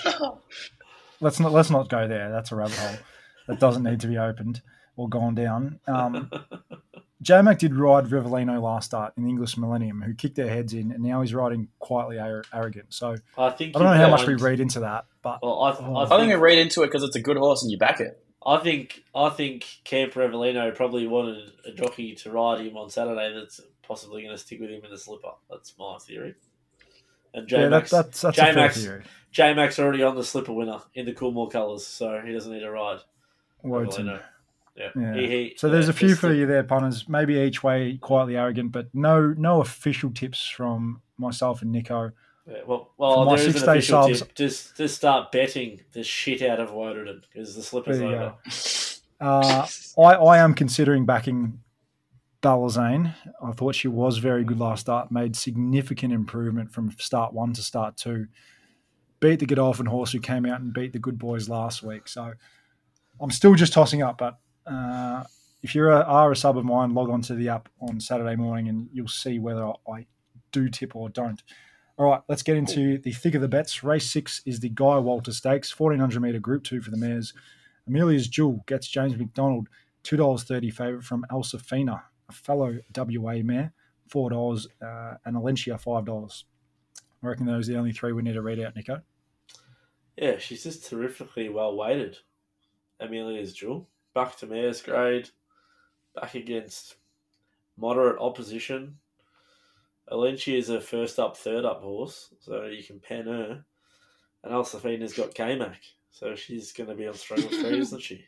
let's not let's not go there. That's a rabbit hole that doesn't need to be opened or gone down. Um, J-Mac did ride Rivellino last start in the English Millennium, who kicked their heads in, and now he's riding Quietly Ar- Arrogant. So I think I don't know you how much we find- read into that, but Well, I, Oh. I, I think think, I read into it because it's a good horse and you back it. I think I think Camp Revellino probably wanted a jockey to ride him on Saturday that's possibly going to stick with him in the slipper. That's my theory. And yeah, that, J-Max, that's that's a fair J-Max, theory. J-Max already on the slipper winner in the Coolmore colours, so he doesn't need to ride. Wotan. Revellino. Yeah. Yeah. He, he, So there's yeah, a few just for the- you there, punters. Maybe each way, Quietly Arrogant, but no no official tips from myself and Nico. Yeah, well, For well my there is an six-day official subs- tip. Just, just start betting the shit out of Wotan because the slipper's There you over. go. Uh, I, I am considering backing Balazane. I thought she was very good last start, made significant improvement from start one to start two. beat the Godolphin horse who came out and beat the good boys last week. So I'm still just tossing up, but uh, if you are a sub of mine, log on to the app on Saturday morning and you'll see whether I do tip or don't. All right, let's get into the thick of the bets. Race six is the Guy Walter Stakes, fourteen hundred metre Group two for the mares. Amelia's Jewel gets James McDonald, two dollars thirty favourite from Elsafina, a fellow W A mare, four dollars, uh, and Alencia, five dollars. I reckon those are the only three we need to read out, Nico. Yeah, she's just terrifically well weighted. Amelia's Jewel. Back to mare's grade. Back against moderate opposition. Alencia is a first up, third up horse, so you can pen her. And Elsafina's got K-Mac, so she's going to be on string of three, isn't she?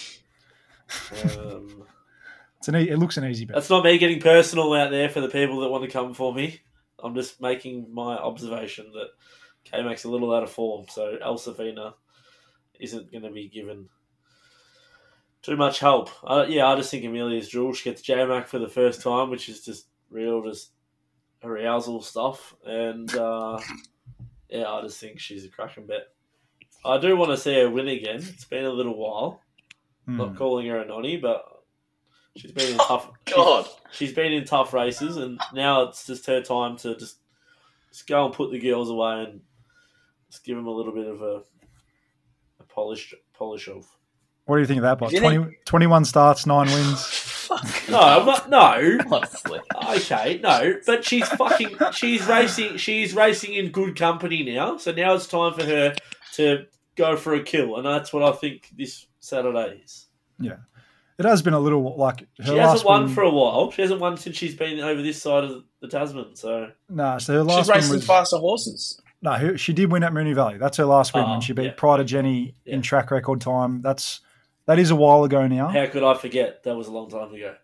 Um, it's an e- it looks an easy bet. That's not me getting personal out there for the people that want to come for me. I'm just making my observation that K-Mac's a little out of form, so Elsafina isn't going to be given too much help. Uh, yeah, I just think Amelia's Jewel. She gets J-Mac for the first time, which is just real, just arousal stuff. And uh, yeah, I just think she's a cracking bet. I do want to see her win again. It's been a little while. Mm. Not calling her a nonny, but she's been in tough. God. She's, she's been in tough races, and now it's just her time to just just go and put the girls away and just give them a little bit of a, a polish polish off. What do you think of that, Bob? twenty, twenty-one starts, nine wins. No, I'm not, no. Okay, no, but she's fucking. She's racing. She's racing in good company now. So now it's time for her to go for a kill, and that's what I think this Saturday is. Yeah, it has been a little like her she last hasn't won win, for a while. She hasn't won since she's been over this side of the Tasman. So no, so her last She's racing win was, faster horses. No, her, she did win at Moonee Valley. That's her last win Oh, when she beat yeah. Pride of Jenny yeah. in track record time. That's that is a while ago now. How could I forget? That was a long time ago.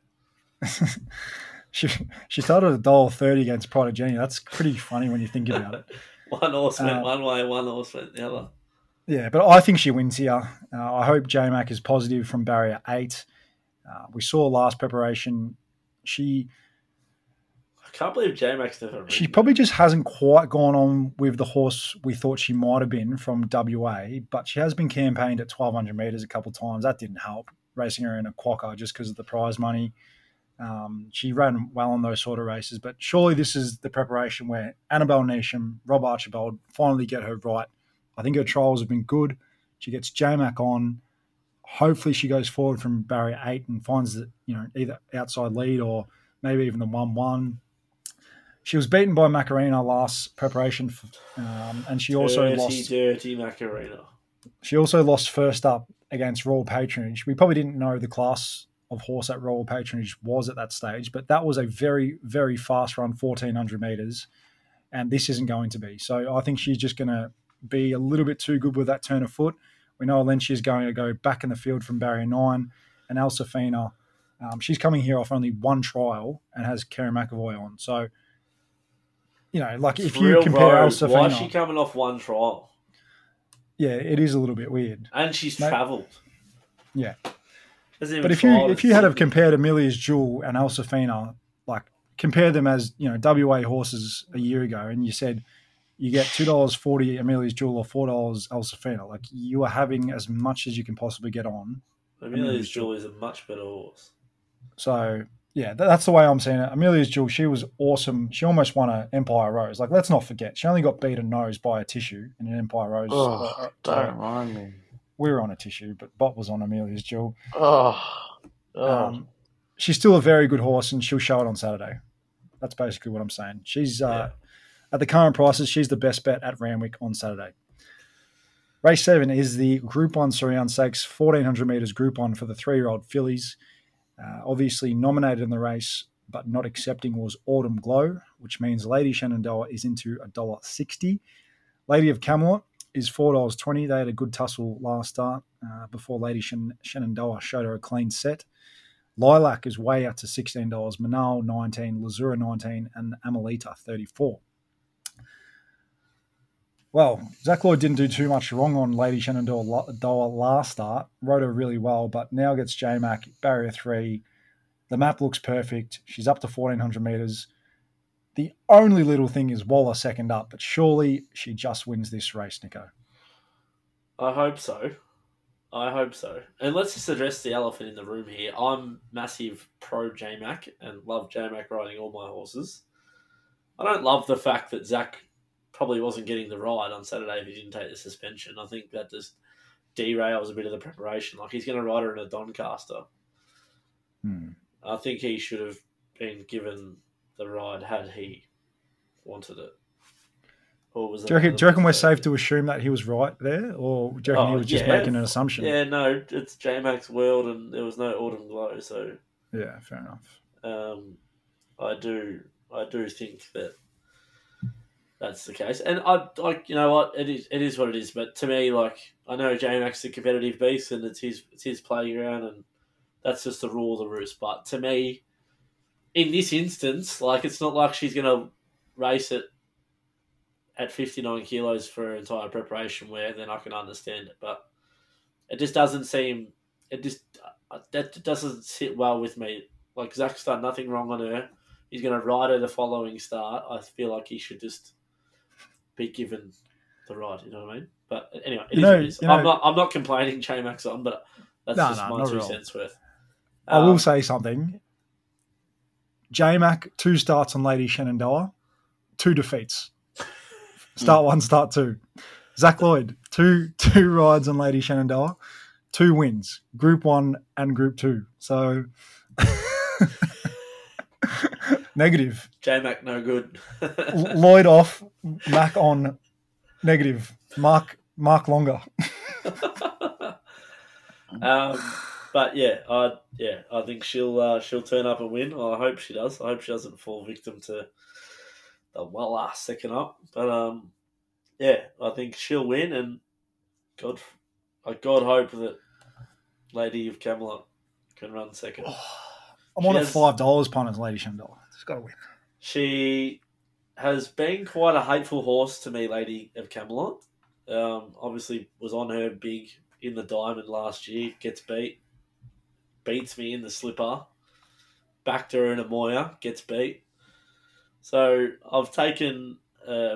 she she started at a dollar thirty against Pride of Jenny. That's pretty funny when you think about it. One horse went Uh, one way, one horse went the other. Yeah, but I think she wins here. Uh, I hope J-Mac is positive from barrier eight. Uh, we saw last preparation. She I can't believe J-Mac's never she probably just hasn't quite gone on with the horse we thought she might have been from W A, but she has been campaigned at twelve hundred metres a couple of times. That didn't help, racing her in a quokka just because of the prize money. Um, she ran well on those sort of races, but surely this is the preparation where Annabelle Neesham, Rob Archibald finally get her right. I think her trials have been good. She gets J-Mac on. Hopefully she goes forward from barrier eight and finds the, you know, either outside lead or maybe even the one one. She was beaten by Macarena last preparation, for, um, and she also dirty, lost. Dirty Macarena. She also lost first up against Royal Patronage. We probably didn't know the class of horse that Royal Patronage was at that stage, but that was a very, very fast run, fourteen hundred metres, and this isn't going to be. So I think she's just going to be a little bit too good with that turn of foot. We know Alencia is going to go back in the field from barrier nine, and Elsafina, um, she's coming here off only one trial and has Kerry McAvoy on. So, you know, like It's if you real compare road. Elsafina, Why is she coming off one trial? yeah, it is a little bit weird. And she's Mate, travelled. Yeah. Hasn't even But if you trialled if at you had have Sydney. compared Amelia's Jewel and Elsafina, like compare them as, you know, W A horses a year ago, and you said you get two dollars forty Amelia's Jewel or four dollars Elsafina, like you are having as much as you can possibly get on Amelia's Jewel is a much better horse. So yeah, that, that's the way I'm seeing it. Amelia's Jewel, she was awesome. She almost won an Empire Rose. Like, let's not forget, she only got beaten nose by a tissue in an Empire Rose. Oh, Uh, uh, don't remind me. We were on a tissue, but Bot was on Amelia's Jewel. Oh, oh. Um, she's still a very good horse, and she'll show it on Saturday. That's basically what I'm saying. She's uh, at the current prices, she's the best bet at Randwick on Saturday. Race seven is the Group One Surround Stakes, fourteen hundred metres Group One for the three-year-old fillies. Uh, obviously nominated in the race, but not accepting was Autumn Glow, which means Lady Shenandoah is into one dollar sixty. Lady of Camelot is four dollars twenty. They had a good tussle last start uh, before Lady Shen- Shenandoah showed her a clean set. Lilac is way out to sixteen dollars. Manal, nineteen dollars. Lazura, nineteen dollars. And Amelita, thirty-four dollars. Well, Zach Lloyd didn't do too much wrong on Lady Shenandoah last start. Rode her really well, but now gets J-Mac, barrier three. The map looks perfect. She's up to fourteen hundred metres. The only little thing is Waller second up, but surely she just wins this race, Nico. I hope so. I hope so. And let's just address the elephant in the room here. I'm massive pro J-Mac and love J-Mac riding all my horses. I don't love the fact that Zach probably wasn't getting the ride on Saturday if he didn't take the suspension. I think that just derails a bit of the preparation. Like, he's going to ride her in a Doncaster. Hmm. I think he should have been given the ride had he wanted it. Or was it Do you reckon, do you reckon we're safe to assume that he was right there? Or do you reckon Oh, he was just yeah. making an assumption? Yeah, no, it's J-Mac's world and there was no Autumn Glow, so Yeah, fair enough. um, I do I do think that that's the case. And I, I you know what, it is it is what it is, but to me, like, I know J-Mac's a competitive beast and it's his it's his playground and that's just the rule of the roost. But to me, in this instance, like, it's not like she's gonna race it at fifty-nine kilos for her entire preparation, where then I can understand it. But it just doesn't seem, it just, that doesn't sit well with me. Like, Zach's done nothing wrong on her. He's going to ride her the following start. I feel like he should just be given the ride, you know what I mean? But anyway, it You is know- what it is. you know- I'm not, I'm not complaining J-Mac's on, but that's No, just no, my not two at all. cents worth. I will Um, say something. J-Mac, two starts on Lady Shenandoah, two defeats. Start one, start two. Zach Lloyd, two two rides on Lady Shenandoah, two wins, Group One and Group Two. So negative. J-Mac no good. L- Lloyd off, Mac on, negative. Mark Mark longer. Um, but yeah, I yeah, I think she'll uh, she'll turn up and win. I hope she does. I hope she doesn't fall victim to the Walla second up. But um, yeah, I think she'll win, and God, I God hope that Lady of Camelot can run second. I'm She on at has- five dollars punters, Lady Shenandoah. She's got to win. She has been quite a hateful horse to me, Lady of Camelot. Um, obviously was on her big in the Diamond last year, gets beat, beats me in the Slipper, backed her in a Moya, gets beat. So I've taken a,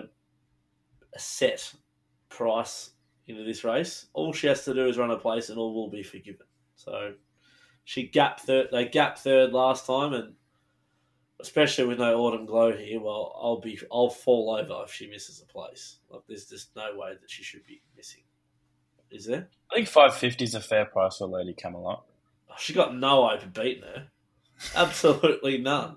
a set price into this race. All she has to do is run a place and all will be forgiven. So she gap third, they gap third last time, and especially with no Autumn Glow here, well, I'll be I'll fall over if she misses a place. Like, there's just no way that she should be missing. Is there? I think five fifty is a fair price for Lady Camelot. Oh, she got no hope of beating her. Absolutely none.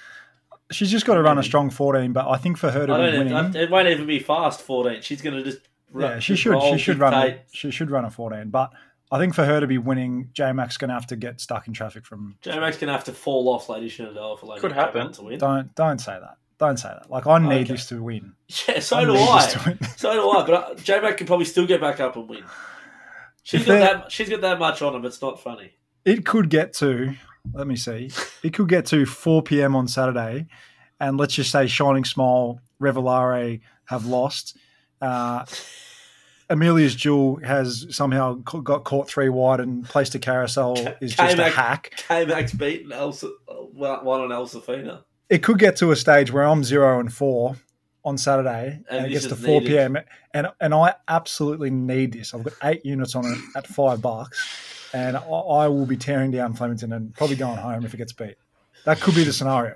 She's just got to run a strong fourteen, but I think for her to I be don't winning, even, it won't even be fast fourteen. She's going to just run, yeah, she just should. roll, She should run. A, dictate. she should run a fourteen. But I think for her to be winning, J Mac's going to have to get stuck in traffic from. J-Mac's going to have to fall off Lady Shenandoah for Lady Could Camelot happen. to win. Don't don't say that. Don't say that. Like, I need Okay. this to win. Yeah, so I do need I. this to win. So do I. But uh, J-Mac can probably still get back up and win. She's If got they're- that. She's got that much on him. It's not funny. It could get to. Let me see. It could get to four p.m. on Saturday, and let's just say Shining Smile, Revelare have lost. Uh, Amelia's Jewel has somehow ca- got caught three wide and placed a carousel is just a K-Mac- hack. K-Mac's beaten Elsa, one on Elsafina. It could get to a stage where I'm zero and four on Saturday, and, And it this gets to is four needed. p.m. and and I absolutely need this. I've got eight units on it at five bucks, and I, I will be tearing down Flemington and probably going home if it gets beat. That could be the scenario.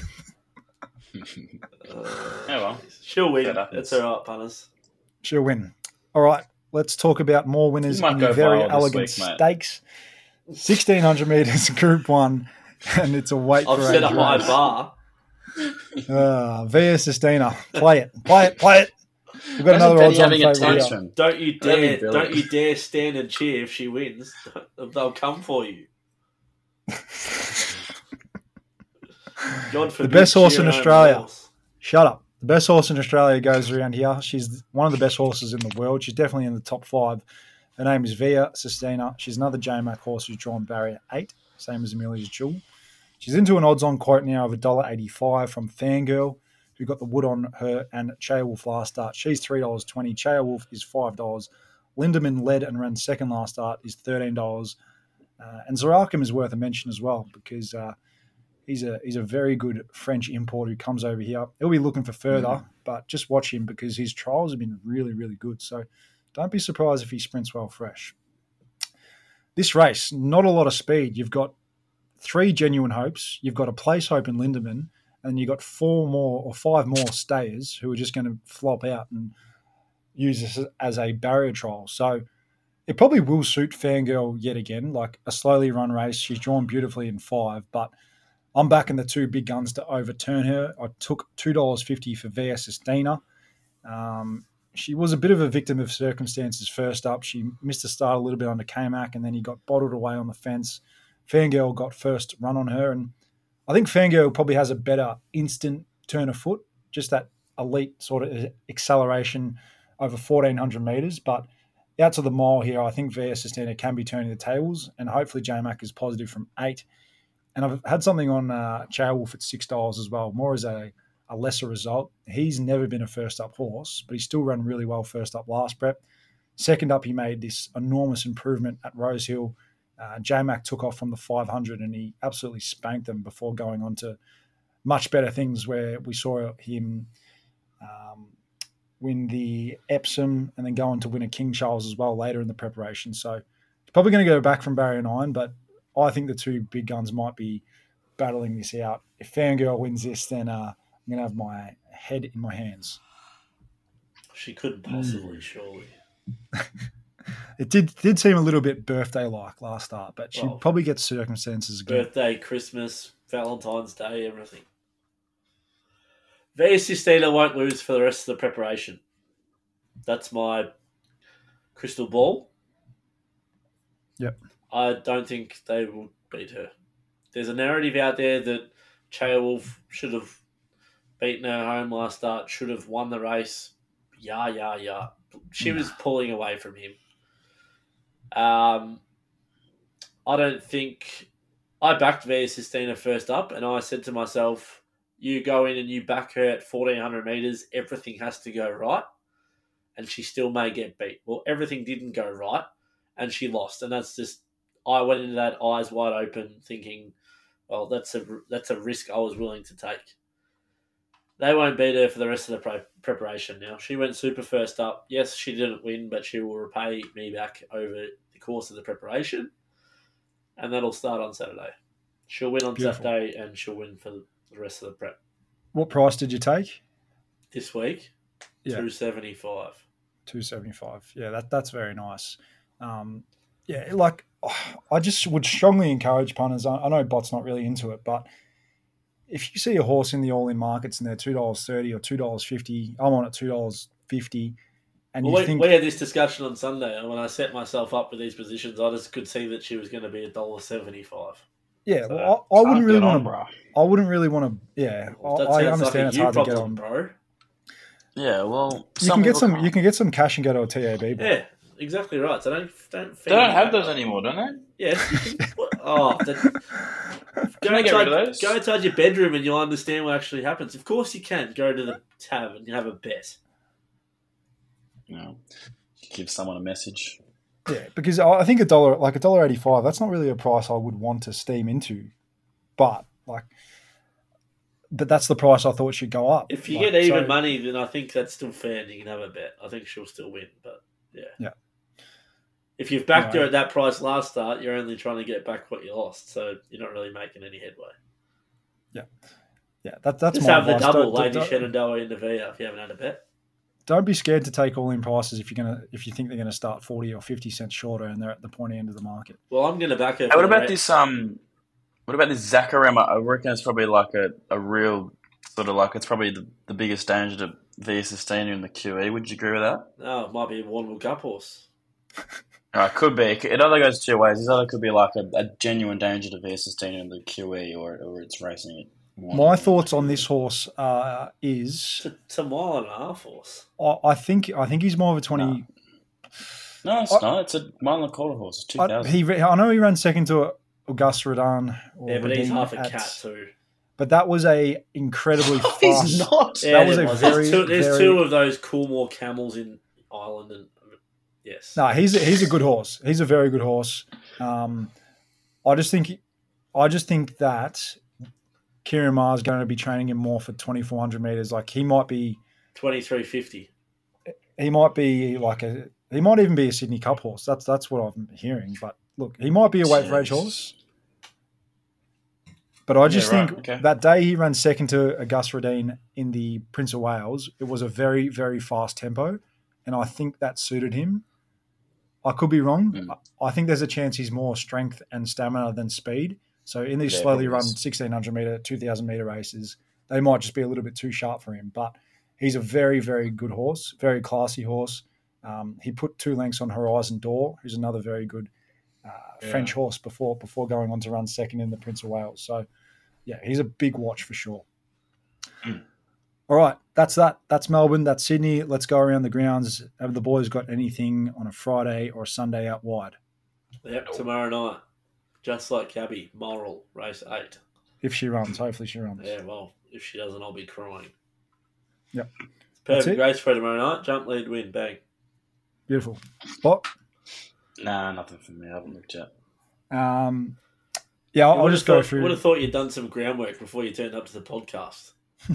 Oh well. She'll win. That happens. It's all right, punters. She'll win. All right, let's talk about more winners You might in go the very viral this elegant week, mate. stakes. sixteen hundred metres, Group One, and it's a weight I've for set age up my race. bar. Uh, Via Sistina, play it, play it, play it. We've got Imagine another Betty odds on having a favourite here. tantrum. Don't you That'd be dare! brilliant. Don't you dare stand and cheer if she wins. They'll come for you. God The forbid best horse cheer in an own Australia. horse. Shut up. The best horse in Australia goes around here. She's one of the best horses in the world. She's definitely in the top five. Her name is Via Sistina. She's another J-Mac horse who's drawn barrier eight, same as Amelia's Jewel. She's into an odds-on quote now of one dollar eighty-five from Fangirl, who got the wood on her, and Chaya Wolf last start. She's three dollars twenty. Chaya Wolf is five dollars. Lindemann led and ran second last start is thirteen dollars. Uh, and Zarakim is worth a mention as well because uh, He's a he's a very good French import who comes over here. He'll be looking for further, mm. but just watch him because his trials have been really, really good. So don't be surprised if he sprints well fresh. This race, not a lot of speed. You've got three genuine hopes. You've got a place hope in Lindemann, and you've got four more or five more stayers who are just going to flop out and use this as a barrier trial. So it probably will suit Fangirl yet again, like a slowly run race. She's drawn beautifully in five, but I'm backing the two big guns to overturn her. I took two dollars fifty for Via Sistina. Um, she was a bit of a victim of circumstances first up. She missed the start a little bit under K-Mac, and then he got bottled away on the fence. Fangirl got first run on her, and I think Fangirl probably has a better instant turn of foot, just that elite sort of acceleration over fourteen hundred metres. But out to the mile here, I think Via Sistina can be turning the tables, and hopefully J-Mac is positive from eight. And I've had something on uh, Wolf at six dollars as well, more as a, a lesser result. He's never been a first-up horse, but he still ran really well first up last prep. Second up, he made this enormous improvement at Rosehill. Uh, J-Mac took off from the five hundred and he absolutely spanked them before going on to much better things where we saw him um, win the Epsom and then go on to win a King Charles as well later in the preparation. So he's probably going to go back from barrier nine, but I think the two big guns might be battling this out. If Fangirl wins this, then uh, I'm going to have my head in my hands. She couldn't possibly, mm. surely. It did did seem a little bit birthday-like last start, but she well, probably gets circumstances again. Birthday, Christmas, Valentine's Day, everything. Via Sistina won't lose for the rest of the preparation. That's my crystal ball. Yep. I don't think they will beat her. There's a narrative out there that Wolf should have beaten her home last start, should have won the race. Yeah, yeah, yeah. She was pulling away from him. Um, I don't think... I backed Via Sistina first up, and I said to myself, you go in and you back her at fourteen hundred metres, everything has to go right, and she still may get beat. Well, everything didn't go right, and she lost, and that's just... I went into that eyes wide open thinking, well, that's a, that's a risk I was willing to take. They won't beat her for the rest of the pre- preparation now. She went super first up. Yes, she didn't win, but she will repay me back over the course of the preparation, and that'll start on Saturday. She'll win on Beautiful. Saturday, and she'll win for the rest of the prep. What price did you take? This week, yeah. two seventy-five. two seventy-five. Yeah, that that's very nice. Um, yeah, like... I just would strongly encourage punters. I know Bot's not really into it, but if you see a horse in the all-in markets and they're two dollars thirty or two dollars fifty, I'm on at two dollars fifty. And well, you we, think... we had this discussion on Sunday, and when I set myself up with these positions, I just could see that she was going to be one dollar seventy-five. Yeah, so, well, I, I wouldn't really want to. I wouldn't really want to. Yeah, well, I, I understand like it's hard problem, to get on, bro. Yeah, well, you can get some. Can't. You can get some cash and go to a T A B. Bro. Yeah. Exactly right. So don't don't. They don't have those anymore, don't they? Yes. Yeah, oh, the, go get inside, rid of those? Go inside your bedroom and you'll understand what actually happens. Of course, you can go to the tab and have a bet. No, give someone a message. Yeah, because I think a dollar, like a dollar eighty-five, that's not really a price I would want to steam into, but like, but that's the price I thought should go up. If you like, get even so, money, then I think that's still fair, and you can have a bet. I think she'll still win, but yeah, yeah. If you've backed no. her at that price last start, you're only trying to get back what you lost, so you're not really making any headway. Yeah, yeah. That, that's just my have the advice. double, don't, Lady don't, Shenandoah in the Via if you haven't had a bet. Don't be scared to take all in prices if you're gonna if you think they're gonna start forty or fifty cents shorter and they're at the pointy end of the market. Well, I'm gonna back her. Hey, what about rate. this? Um, what about this Zacharema? I reckon it's probably like a, a real sort of like it's probably the, the biggest danger to Via Sistina in the Q E. Would you agree with that? No, it might be a Warrnambool Cup horse. Uh, it could be. It either goes two ways. This either could be like a, a genuine danger to Via Sistina in the Q E, or or it's racing it. My thoughts on this horse uh, is it's a, it's a mile and a half horse. I, I think I think he's more of a twenty. No, no it's I, not. It's a mile and a quarter horse. It's two thousand. He I know he ran second to Auguste Rodin. Yeah, but he's half a at, cat too. But that was a incredibly fast. He's not. That yeah, was a was. very. There's, two, there's very, two of those Coolmore camels in Ireland, and yes. No, he's a, he's a good horse. He's a very good horse. Um, I just think I just think that Kieran Maher's going to be training him more for twenty-four hundred metres. Like he might be twenty-three fifty. He might be like a. He might even be a Sydney Cup horse. That's that's what I'm hearing. But look, he might be a weight for age horse. But I just Yeah, right, think okay. that day he ran second to Augusta Radine in the Prince of Wales, it was a very, very fast tempo. And I think that suited him. I could be wrong. Mm. I think there's a chance he's more strength and stamina than speed. So in these Yeah, slowly probably run is. sixteen hundred metre, two thousand metre races, they might just be a little bit too sharp for him. But he's a very, very good horse, very classy horse. Um, he put two lengths on Horizon Door, who's another very good uh, Yeah. French horse before before going on to run second in the Prince of Wales. So, yeah, he's a big watch for sure. Mm. All right, that's that. That's Melbourne. That's Sydney. Let's go around the grounds. Have the boys got anything on a Friday or a Sunday out wide? Yep, tomorrow night. Just like Cabby, Moral, race eight. If she runs, hopefully she runs. Yeah, well, if she doesn't, I'll be crying. Yep. It's That's perfect it. race for tomorrow night. Jump, lead, win, bang. Beautiful. Spot. Nah, nothing for me. I haven't looked yet. Um, yeah, I'll, I'll Would just have go thought, through. Would have thought you'd done some groundwork before you turned up to the podcast.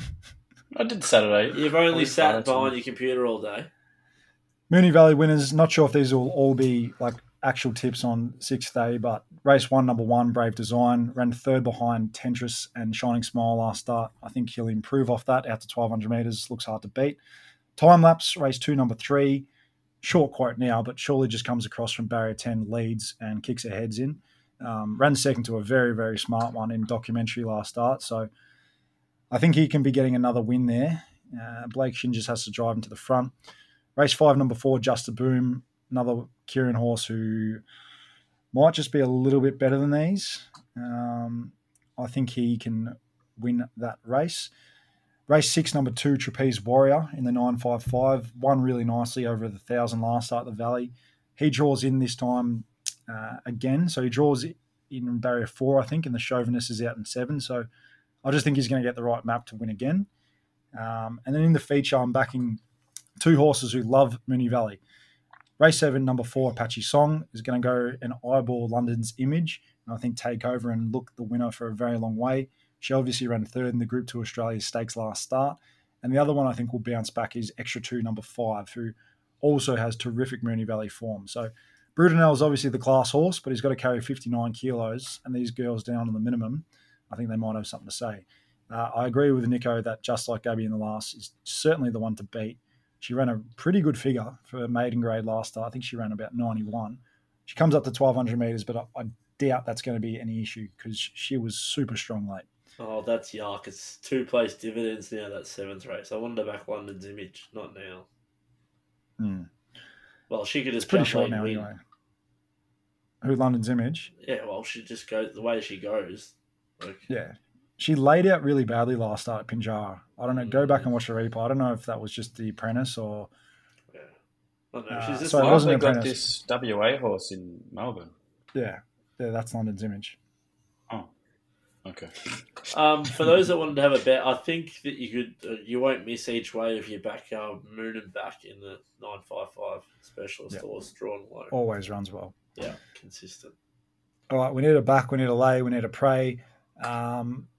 I did Saturday. You've only Probably sat Friday behind too. your computer all day. Moonee Valley winners. Not sure if these will all be like actual tips on sixth day, but race one, number one, Brave Design, ran third behind Tentris and Shining Smile last start. I think he'll improve off that out to twelve hundred metres. Looks hard to beat. Time lapse, race two, number three. Short quote now, but surely just comes across from barrier ten, leads and kicks her heads in. Um, ran second to a very, very smart one in documentary last start. So I think he can be getting another win there. Uh, Blake Shin just has to drive him to the front. Race five, number four, Just a Boom, another Kieran horse who might just be a little bit better than these. Um, I think he can win that race. Race six, number two, Trapeze Warrior in the nine five five, won really nicely over the thousand last start at the Valley. He draws in this time uh, again, so he draws in barrier four, I think, and the Chauvinist is out in seven. So I just think he's going to get the right map to win again. Um, and then in the feature, I'm backing two horses who love Moonee Valley. Race seven, number four, Apache Song, is going to go and eyeball London's Image, and I think take over and look the winner for a very long way. She obviously ran third in the Group two Australia Stakes last start. And the other one I think will bounce back is Extra two, number five, who also has terrific Moonee Valley form. So Brudenell is obviously the class horse, but he's got to carry fifty-nine kilos, and these girls down on the minimum, I think they might have something to say. Uh, I agree with Nico that Just Like Gabby in the last is certainly the one to beat. She ran a pretty good figure for maiden grade last start. I think she ran about ninety-one. She comes up to twelve hundred metres, but I, I doubt that's going to be any issue because she was super strong late. Oh, that's yuck. It's two place dividends now, that seventh race. I wanted to back London's Image, not now. Hmm. Well, she could It's just pretty jump short lead now win. anyway. Who, London's Image? Yeah, well, she just goes the way she goes. Like, Yeah. She laid out really badly last start at Pinjarra. I don't know. Go back and watch the replay. I don't know if that was just the apprentice or... yeah. I don't know. Uh, She's just sorry, it Why have wasn't they an got apprentice. this W A horse in Melbourne? Yeah. Yeah, that's London's Image. Oh, okay. Um, for those that wanted to have a bet, I think that you could, uh, you won't miss each way if you back uh, Moon and back in the nine five five specialist Yep. horse drawn low. Always runs well. Yeah, consistent. All right, we need a back, we need a lay, we need a pray. Um,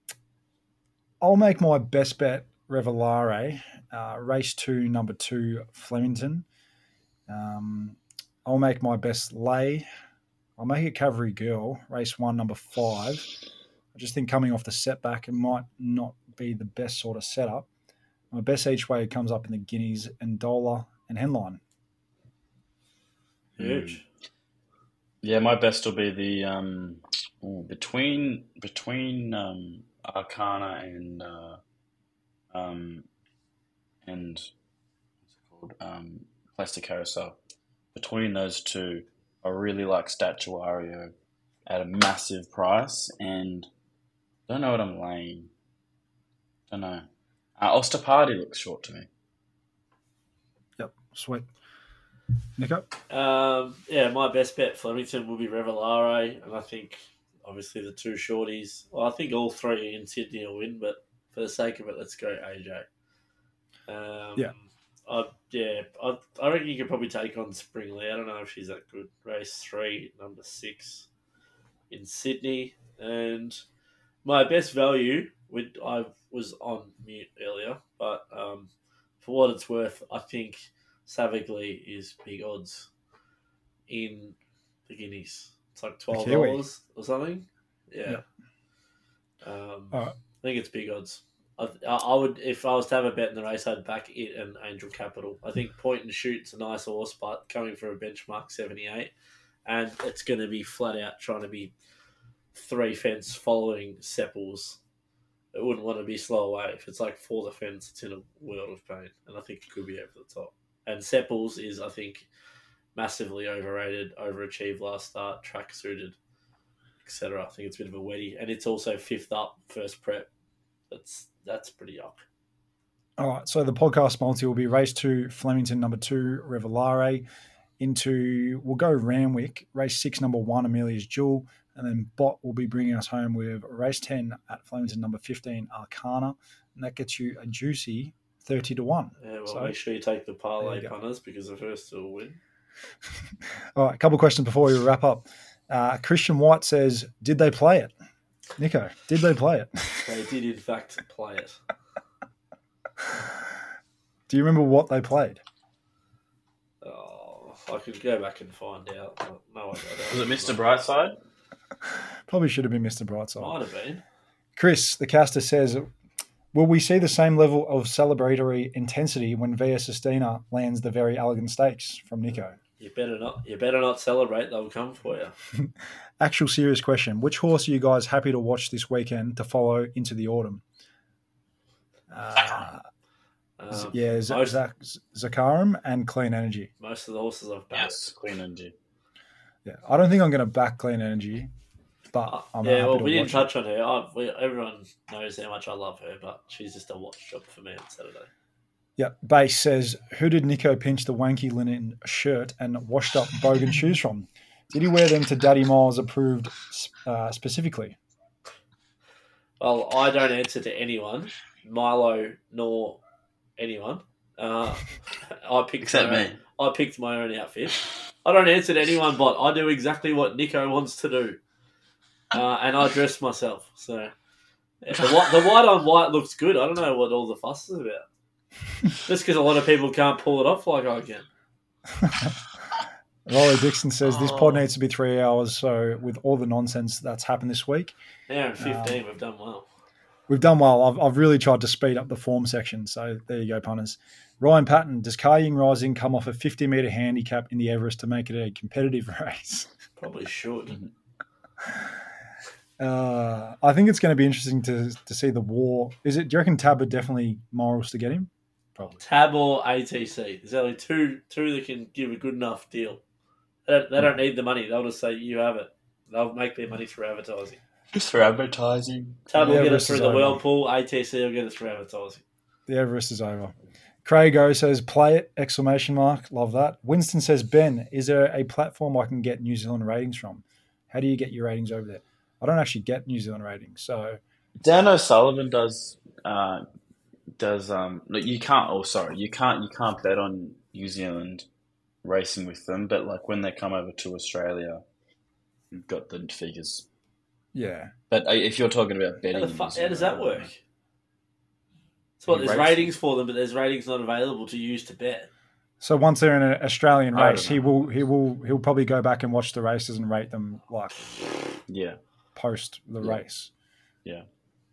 I'll make my best bet Revelare, uh, race two, number two, Flemington. Um, I'll make my best lay. I'll make it Cavalry Girl, race one, number five. I just think coming off the setback, it might not be the best sort of setup. My best each way comes up in the Guineas, and Dola and Henline. Huge. Yeah, my best will be the um, oh, between between um, Arcana and uh, um, and what's it called um, Plastic Carousel. Between those two, I really like Statuario at a massive price, and don't know what I'm laying. Don't know. Uh, Ulster Party looks short to me. Yep, sweet. Nico? Um, yeah, my best bet Flemington will be Revelare, and I think obviously the two shorties. Well, I think all three in Sydney will win, but for the sake of it, let's go A J. Um, Yeah. I, yeah, I, I reckon you could probably take on Springley. I don't know if she's that good. Race three, number six in Sydney, and my best value, which I was on mute earlier, but um, for what it's worth, I think Savagely is big odds in the Guineas. It's like twelve dollars or something. Yeah. yeah. Um, All right. I think it's big odds. I, I would, if I was to have a bet in the race, I'd back it and Angel Capital. I think Point and Shoot's a nice horse, but coming for a benchmark seventy-eight, and it's going to be flat out trying to be three fence following Sepples. It wouldn't want to be slow away. If it's like for the fence, it's in a world of pain, and I think it could be over the top. And Sepples is, I think, massively overrated, overachieved last start, track suited, et cetera. I think it's a bit of a wetty, and it's also fifth up, first prep. That's that's pretty yuck. All right, so the podcast multi will be race two, Flemington number two, Revelare, into, we'll go Ramwick, race six, number one, Amelia's Jewel, and then Bot will be bringing us home with race ten at Flemington number fifteen, Arcana, and that gets you a juicy thirty to one. Yeah, well, so, make sure you take the parlay punters because the first will win. All right, a couple of questions before we wrap up. Uh, Christian White says, did they play it? Nico, did they play it? They did, in fact, play it. Do you remember what they played? Oh, I could go back and find out. But no, I don't. Was it Mister Brightside? Probably should have been Mister Brightside. Might have been. Chris, the caster, says, will we see the same level of celebratory intensity when Via Sistina lands the Very Elegant Stakes? From Nico. You better not. You better not celebrate. They'll come for you. Actual serious question. Which horse are you guys happy to watch this weekend to follow into the autumn? Uh, um, yeah, Z- most, Z- Zakarum and Clean Energy. Most of the horses I've backed. Yes, Clean Energy. Yeah, I don't think I'm going to back Clean Energy, but I'm yeah. happy Well, to we didn't watch touch it. on her. I, we, everyone knows how much I love her, but she's just a watch job for me on Saturday. Yeah, Base says, who did Nico pinch the wanky linen shirt and washed up bogan shoes from? Did he wear them to Daddy Miles approved uh, specifically? Well, I don't answer to anyone, Milo nor anyone. Uh, I picked Except my me. Own, I picked my own outfit. I don't answer to anyone, but I do exactly what Nico wants to do, uh, and I dress myself. So yeah, the white, the white on white looks good. I don't know what all the fuss is about. Just because a lot of people can't pull it off like I can. Rolly Dixon says, this pod Oh. needs to be three hours, so with all the nonsense that's happened this week. Hour and fifteen, Um, we've done well. We've done well. I've, I've really tried to speed up the form section, so there you go, punters. Ryan Patton, does Car Ying Rising come off a fifty metre handicap in the Everest to make it a competitive race? Probably should. Uh, I think it's going to be interesting to to see the war. Is it? Do you reckon Tab are definitely morals to get him? Probably. Tab or A T C. There's only two two that can give a good enough deal. They don't, they don't need the money. They'll just say, you have it. They'll make their money through advertising. Just for advertising. Tab will The get it Everest through is the over. Whirlpool. A T C will get it through advertising. The Everest is over. Craig O says, play it, exclamation mark. Love that. Winston says, Ben, is there a platform I can get New Zealand ratings from? How do you get your ratings over there? I don't actually get New Zealand ratings, so... Dan O'Sullivan does uh, does um no, you can't oh sorry you can't you can't bet on New Zealand racing with them, but like when they come over to Australia, you've got the figures. Yeah. But uh, if you're talking about betting, How, the in fu- New how Zealand, does that I don't work? know. So what, You there's race- ratings for them, but there's ratings not available to use to bet. So once they're in an Australian I race, don't he will he will he'll probably go back and watch the races and rate them like Yeah, post the Yeah. race. yeah.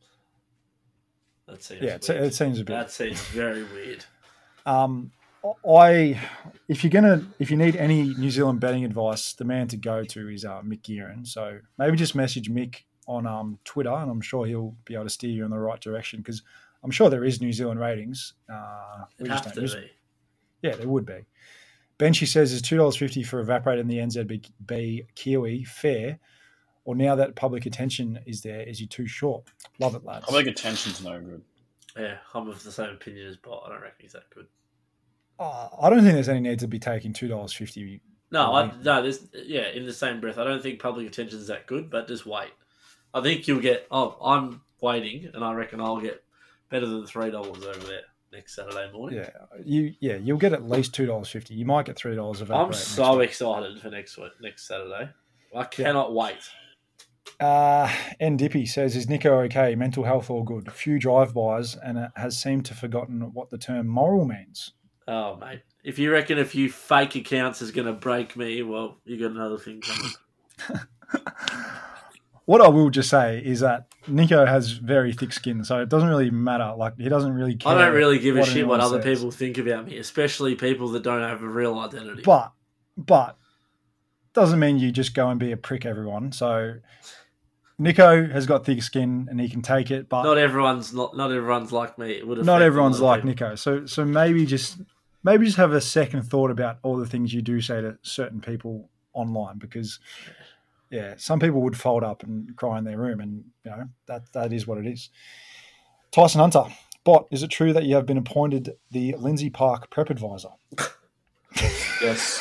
That seems Yeah, it, weird. it seems a bit. That seems very weird. Um, I if you're gonna if you need any New Zealand betting advice, the man to go to is uh, Mick Gearin. So maybe just message Mick on um, Twitter, and I'm sure he'll be able to steer you in the right direction because I'm sure there is New Zealand ratings. Uh, we It'd just have don't to use it. be. Yeah, there would be. Benchy says, is two dollars fifty for Evaporate in the N Z B Kiwi fair? Or now that public attention is there, is he too short? Love it, lads. Public attention's no good. Yeah, I'm of the same opinion as Bot. I don't reckon he's that good. Uh, I don't think there's any need to be taking two dollars fifty. No, I, no, there's yeah. In the same breath, I don't think public attention is that good. But just wait. I think you'll get. Oh, I'm waiting, and I reckon I'll get better than three dollars over there next Saturday morning. Yeah, you yeah you'll get at least two dollars fifty. You might get three dollars of. I'm so excited for next week, next Saturday. I cannot wait. Uh, N Dippy says, is Nico okay? Mental health all good? Few drive-bys and it has seemed to forgotten what the term moral means. Oh, mate. If you reckon a few fake accounts is going to break me, well, you got another thing coming. What I will just say is that Nico has very thick skin, so it doesn't really matter. Like, he doesn't really care. I don't really give a what shit what anyone other says. people think about me, especially people that don't have a real identity. But, but, doesn't mean you just go and be a prick, everyone. So, Nico has got thick skin and he can take it, but not everyone's not not everyone's like me. It would not affect a everyone's lot of like people. Nico. So, so maybe just maybe just have a second thought about all the things you do say to certain people online, because yeah, some people would fold up and cry in their room, and you know that that is what it is. Tyson Hunter, Bot, is it true that you have been appointed the Lindsay Park prep advisor? Yes.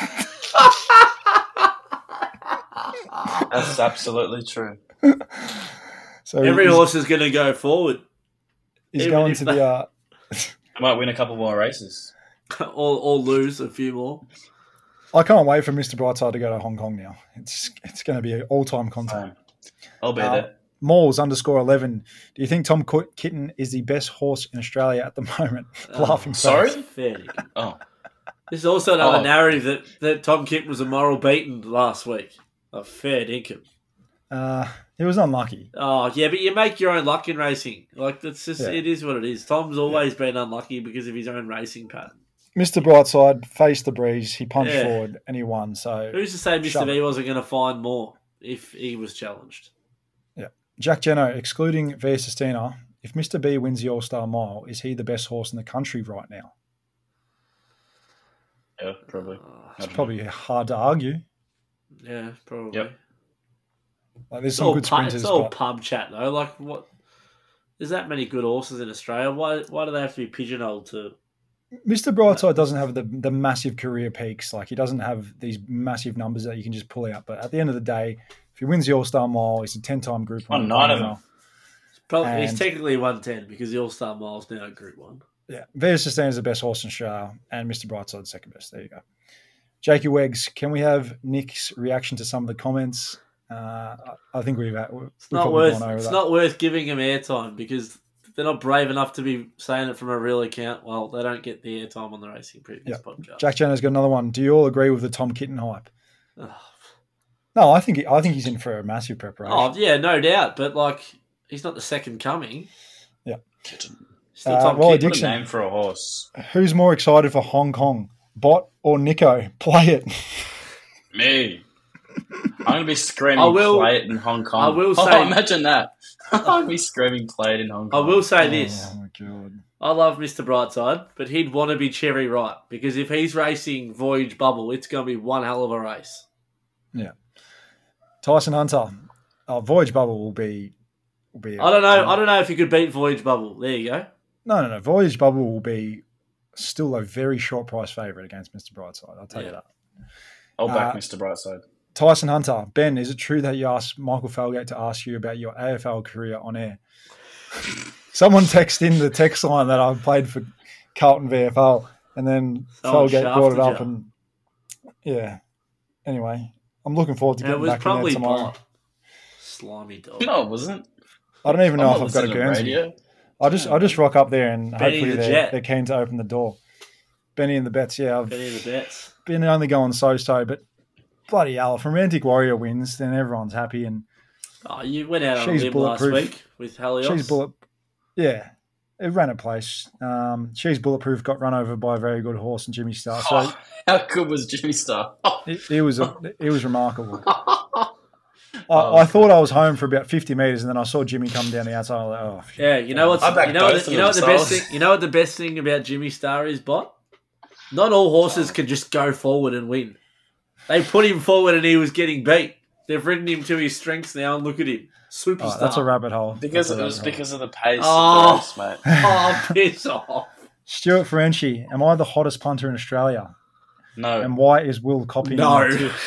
That's absolutely true. So Every he's- horse is going to go forward. He's even going if to they- the. Uh, I might win a couple more races. or, or lose a few more. I can't wait for Mister Brightside to go to Hong Kong now. It's it's going to be all time content. I'll be Uh, there. Malls underscore eleven. Do you think Tom Qu- Kitten is the best horse in Australia at the moment? Laughing face. sorry? Fair dinkum. Oh. There's also another Oh. narrative that, that Tom Kitten was a moral beaten last week. A fair dinkum. Uh, he was unlucky. Oh, yeah, but you make your own luck in racing. Like, that's just, Yeah. it is what it is. Tom's always been unlucky because of his own racing pattern. Mister Brightside faced the breeze. He punched Yeah. forward and he won. So Who's to say Mister shove B it. wasn't going to find more if he was challenged? Yeah. Jack Jeno, excluding Via Sistina, if Mister B wins the All Star Mile, is he the best horse in the country right now? Yeah, probably. It's probably hard to argue. Yeah, probably. Yep. Like, there's It's some all, good pu- sprinters. it's all but pub chat, though. Like, what? There's that many good horses in Australia. Why Why do they have to be pigeonholed to... Mister Brightside doesn't have the the massive career peaks. Like, he doesn't have these massive numbers that you can just pull out. But at the end of the day, if he wins the All Star Mile, he's a ten-time Group Won One nine of winner. them. Probably, he's And- technically one ten because the All-Star Mile's now Group one. Yeah, Via Sistina is the best horse in Australia, and Mister Brightside second best. There you go. Jakey Wegs, can we have Nick's reaction to some of the comments? Uh, I, I think we've, we've It's not probably worth. gone over It's that. not worth giving him airtime because they're not brave enough to be saying it from a real account. Well, they don't get the airtime on the Racing Previews Yeah. podcast. Jack Jenner's got another one. Do you all agree with the Tom Kitten hype? Ugh. No, I think I think he's in for a massive preparation. Oh yeah, no doubt. But like, he's not the second coming. Yeah. Still Uh, Tom well, Kitten. What a Dixon. name for a horse. Who's more excited for Hong Kong, Bot or Nico? Play it. Me. I'm going to be screaming I will- play it in Hong Kong. I will Oh, say- imagine that. I'm going to be screaming play it in Hong I Kong. will say this. Oh my god. I love Mister Brightside, but he'd want to be cherry ripe because if he's racing Voyage Bubble, it's going to be one hell of a race. Yeah. Tyson Hunter. Oh, Voyage Bubble will be. Will be I don't know. I don't know if you could beat Voyage Bubble. There you go. No, no, no. Voyage Bubble will be still a very short price favourite against Mister Brightside. I'll tell you Yeah. that. I'll back Uh, Mister Brightside. Tyson Hunter. Ben, is it true that you asked Michael Felgate to ask you about your A F L career on air? Someone texted in the text line that I played for Carlton V F L, and then Someone Felgate brought it shafted up, you. and yeah. Anyway, I'm looking forward to And it getting was back in probably there tomorrow. Bot. Slimy dog. No, it wasn't. I don't even know I'm if not I've got a listening to Guernsey. radio. I just I just rock up there and Benny hopefully the they're, Jet. they're keen to open the door. Benny and the Bets, yeah, I've Benny the bets. been only going so-so, but bloody hell, if Romantic Warrior wins, then everyone's happy, and Oh, you went out on a She's limb last bulletproof. week with Helios. she's bullet. Yeah, it ran a place. Um, she's bulletproof. Got run over by a very good horse and Jimmy Star. So Oh, how good was Jimmy Star? it, it was a, it was remarkable. I, Oh, I thought I was home for about fifty meters, and then I saw Jimmy come down the outside. I was like, oh, shit. Yeah, you know what's I backed you know what both the, of you know what the them, best so- thing you know what the best thing about Jimmy Star is, Bot? Not all horses can just go forward and win. They put him forward and he was getting beat. They've ridden him to his strengths now, and look at him, superstar. Oh, that's a rabbit hole. Because That's it a was rabbit hole. because of the pace Oh. of the race, mate. Oh, piss off! Stuart Ferenczi, am I the hottest punter in Australia? No. And why is Will copying No. my tips?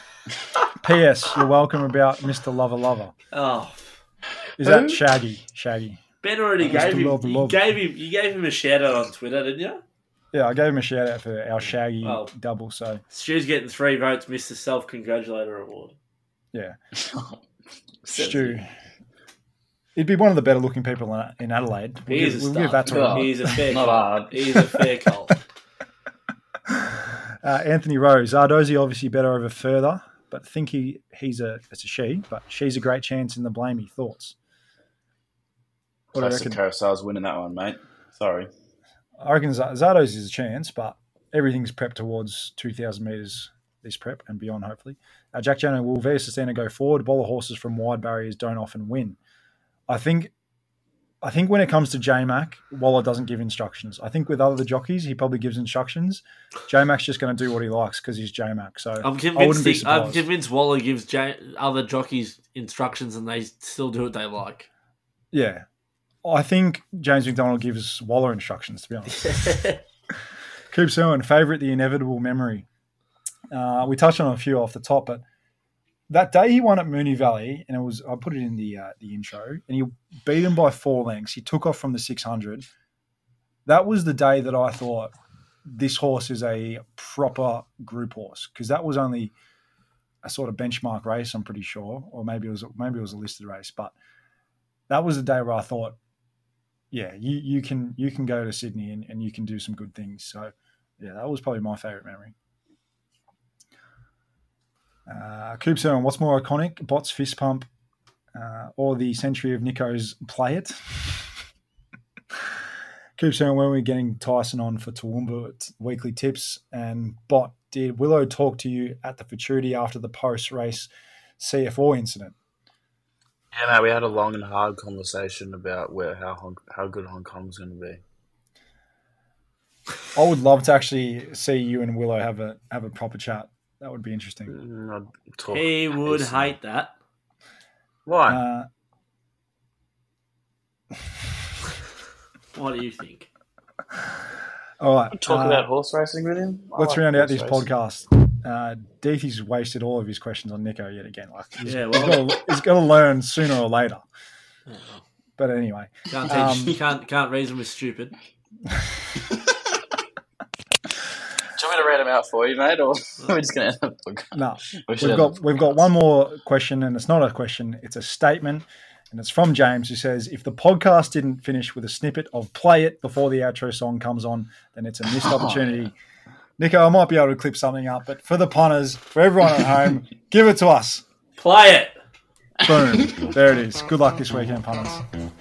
P S. You're welcome about Mister Lover Lover. Oh, Is Who? that Shaggy? Shaggy. Ben already Mister gave him. Love, You love. gave him. You gave him a shout out on Twitter, didn't you? Yeah, I gave him a shout out for our Shaggy Well. double. So Stu's getting three votes, Mister Self Congratulator Award. Yeah. Stu. He'd be one of the better looking people in, in Adelaide. We'll He give, is a we'll give star. that to him. He's a fair Not cult. hard. He's a fair cult. Uh, Anthony Rose. Zardozi obviously better over further, but think he he's a it's a she, but she's a great chance in the Blamey. Thoughts? What do you Classic reckon? Carousel's winning that one, mate. Sorry. I reckon Z- Zardoz is a chance, but everything's prepped towards two thousand metres this prep and beyond, hopefully. Uh, Jack Jano, will Via Sustana go forward? Bola horses from wide barriers don't often win. I think I think when it comes to J-Mac, Waller doesn't give instructions. I think with other jockeys, he probably gives instructions. J-Mac's just going to do what he likes because he's J-Mac. So I'm I wouldn't convinced. be He, surprised. I'm convinced Waller gives J- other jockeys instructions and they still do what they like. Yeah. I think James McDonald gives Waller instructions, to be honest. Coop Serwin, favourite, the inevitable memory. Uh, we touched on a few off the top, but that day he won at Moonee Valley, and it was I put it in the uh, the intro, and he beat him by four lengths. He took off from the six hundred. That was the day that I thought this horse is a proper group horse, because that was only a sort of benchmark race, I'm pretty sure, or maybe it was maybe it was a listed race, but that was the day where I thought, yeah, you, you can you can go to Sydney and, and you can do some good things. So, yeah, that was probably my favourite memory. Uh, Coop Serwin, what's more iconic, Bott's fist pump uh, or the century of Nico's play it? Coop Serwin, when were we getting Tyson on for Toowoomba weekly tips? And Bott, did Willow talk to you at the Futurity after the post-race C F four incident? Yeah, mate, we had a long and hard conversation about where how Hong, how good Hong Kong's going to be. I would love to actually see you and Willow have a have a proper chat. That would be interesting. Mm, I'd talk He would Mason. hate that. Why? Uh, What do you think? all right. I'd talk uh, about horse racing with him. I Let's like round out horse this racing. podcast. Uh, Deethy's wasted all of his questions on Nico yet again. Like he's, Yeah, he's well- got to, he's got to learn sooner or later. But anyway, Can't um, teach, can't can't reason with stupid. Do you want me to read them out for you, mate, or we're just going to end the book? no, We should we've have got we've got one more question, and it's not a question; it's a statement, and it's from James, who says, "If the podcast didn't finish with a snippet of Play It before the outro song comes on, then it's a missed opportunity." Nico, I might be able to clip something up, but for the punters, for everyone at home, give it to us. Play it. Boom. There it is. Good luck this weekend, punters.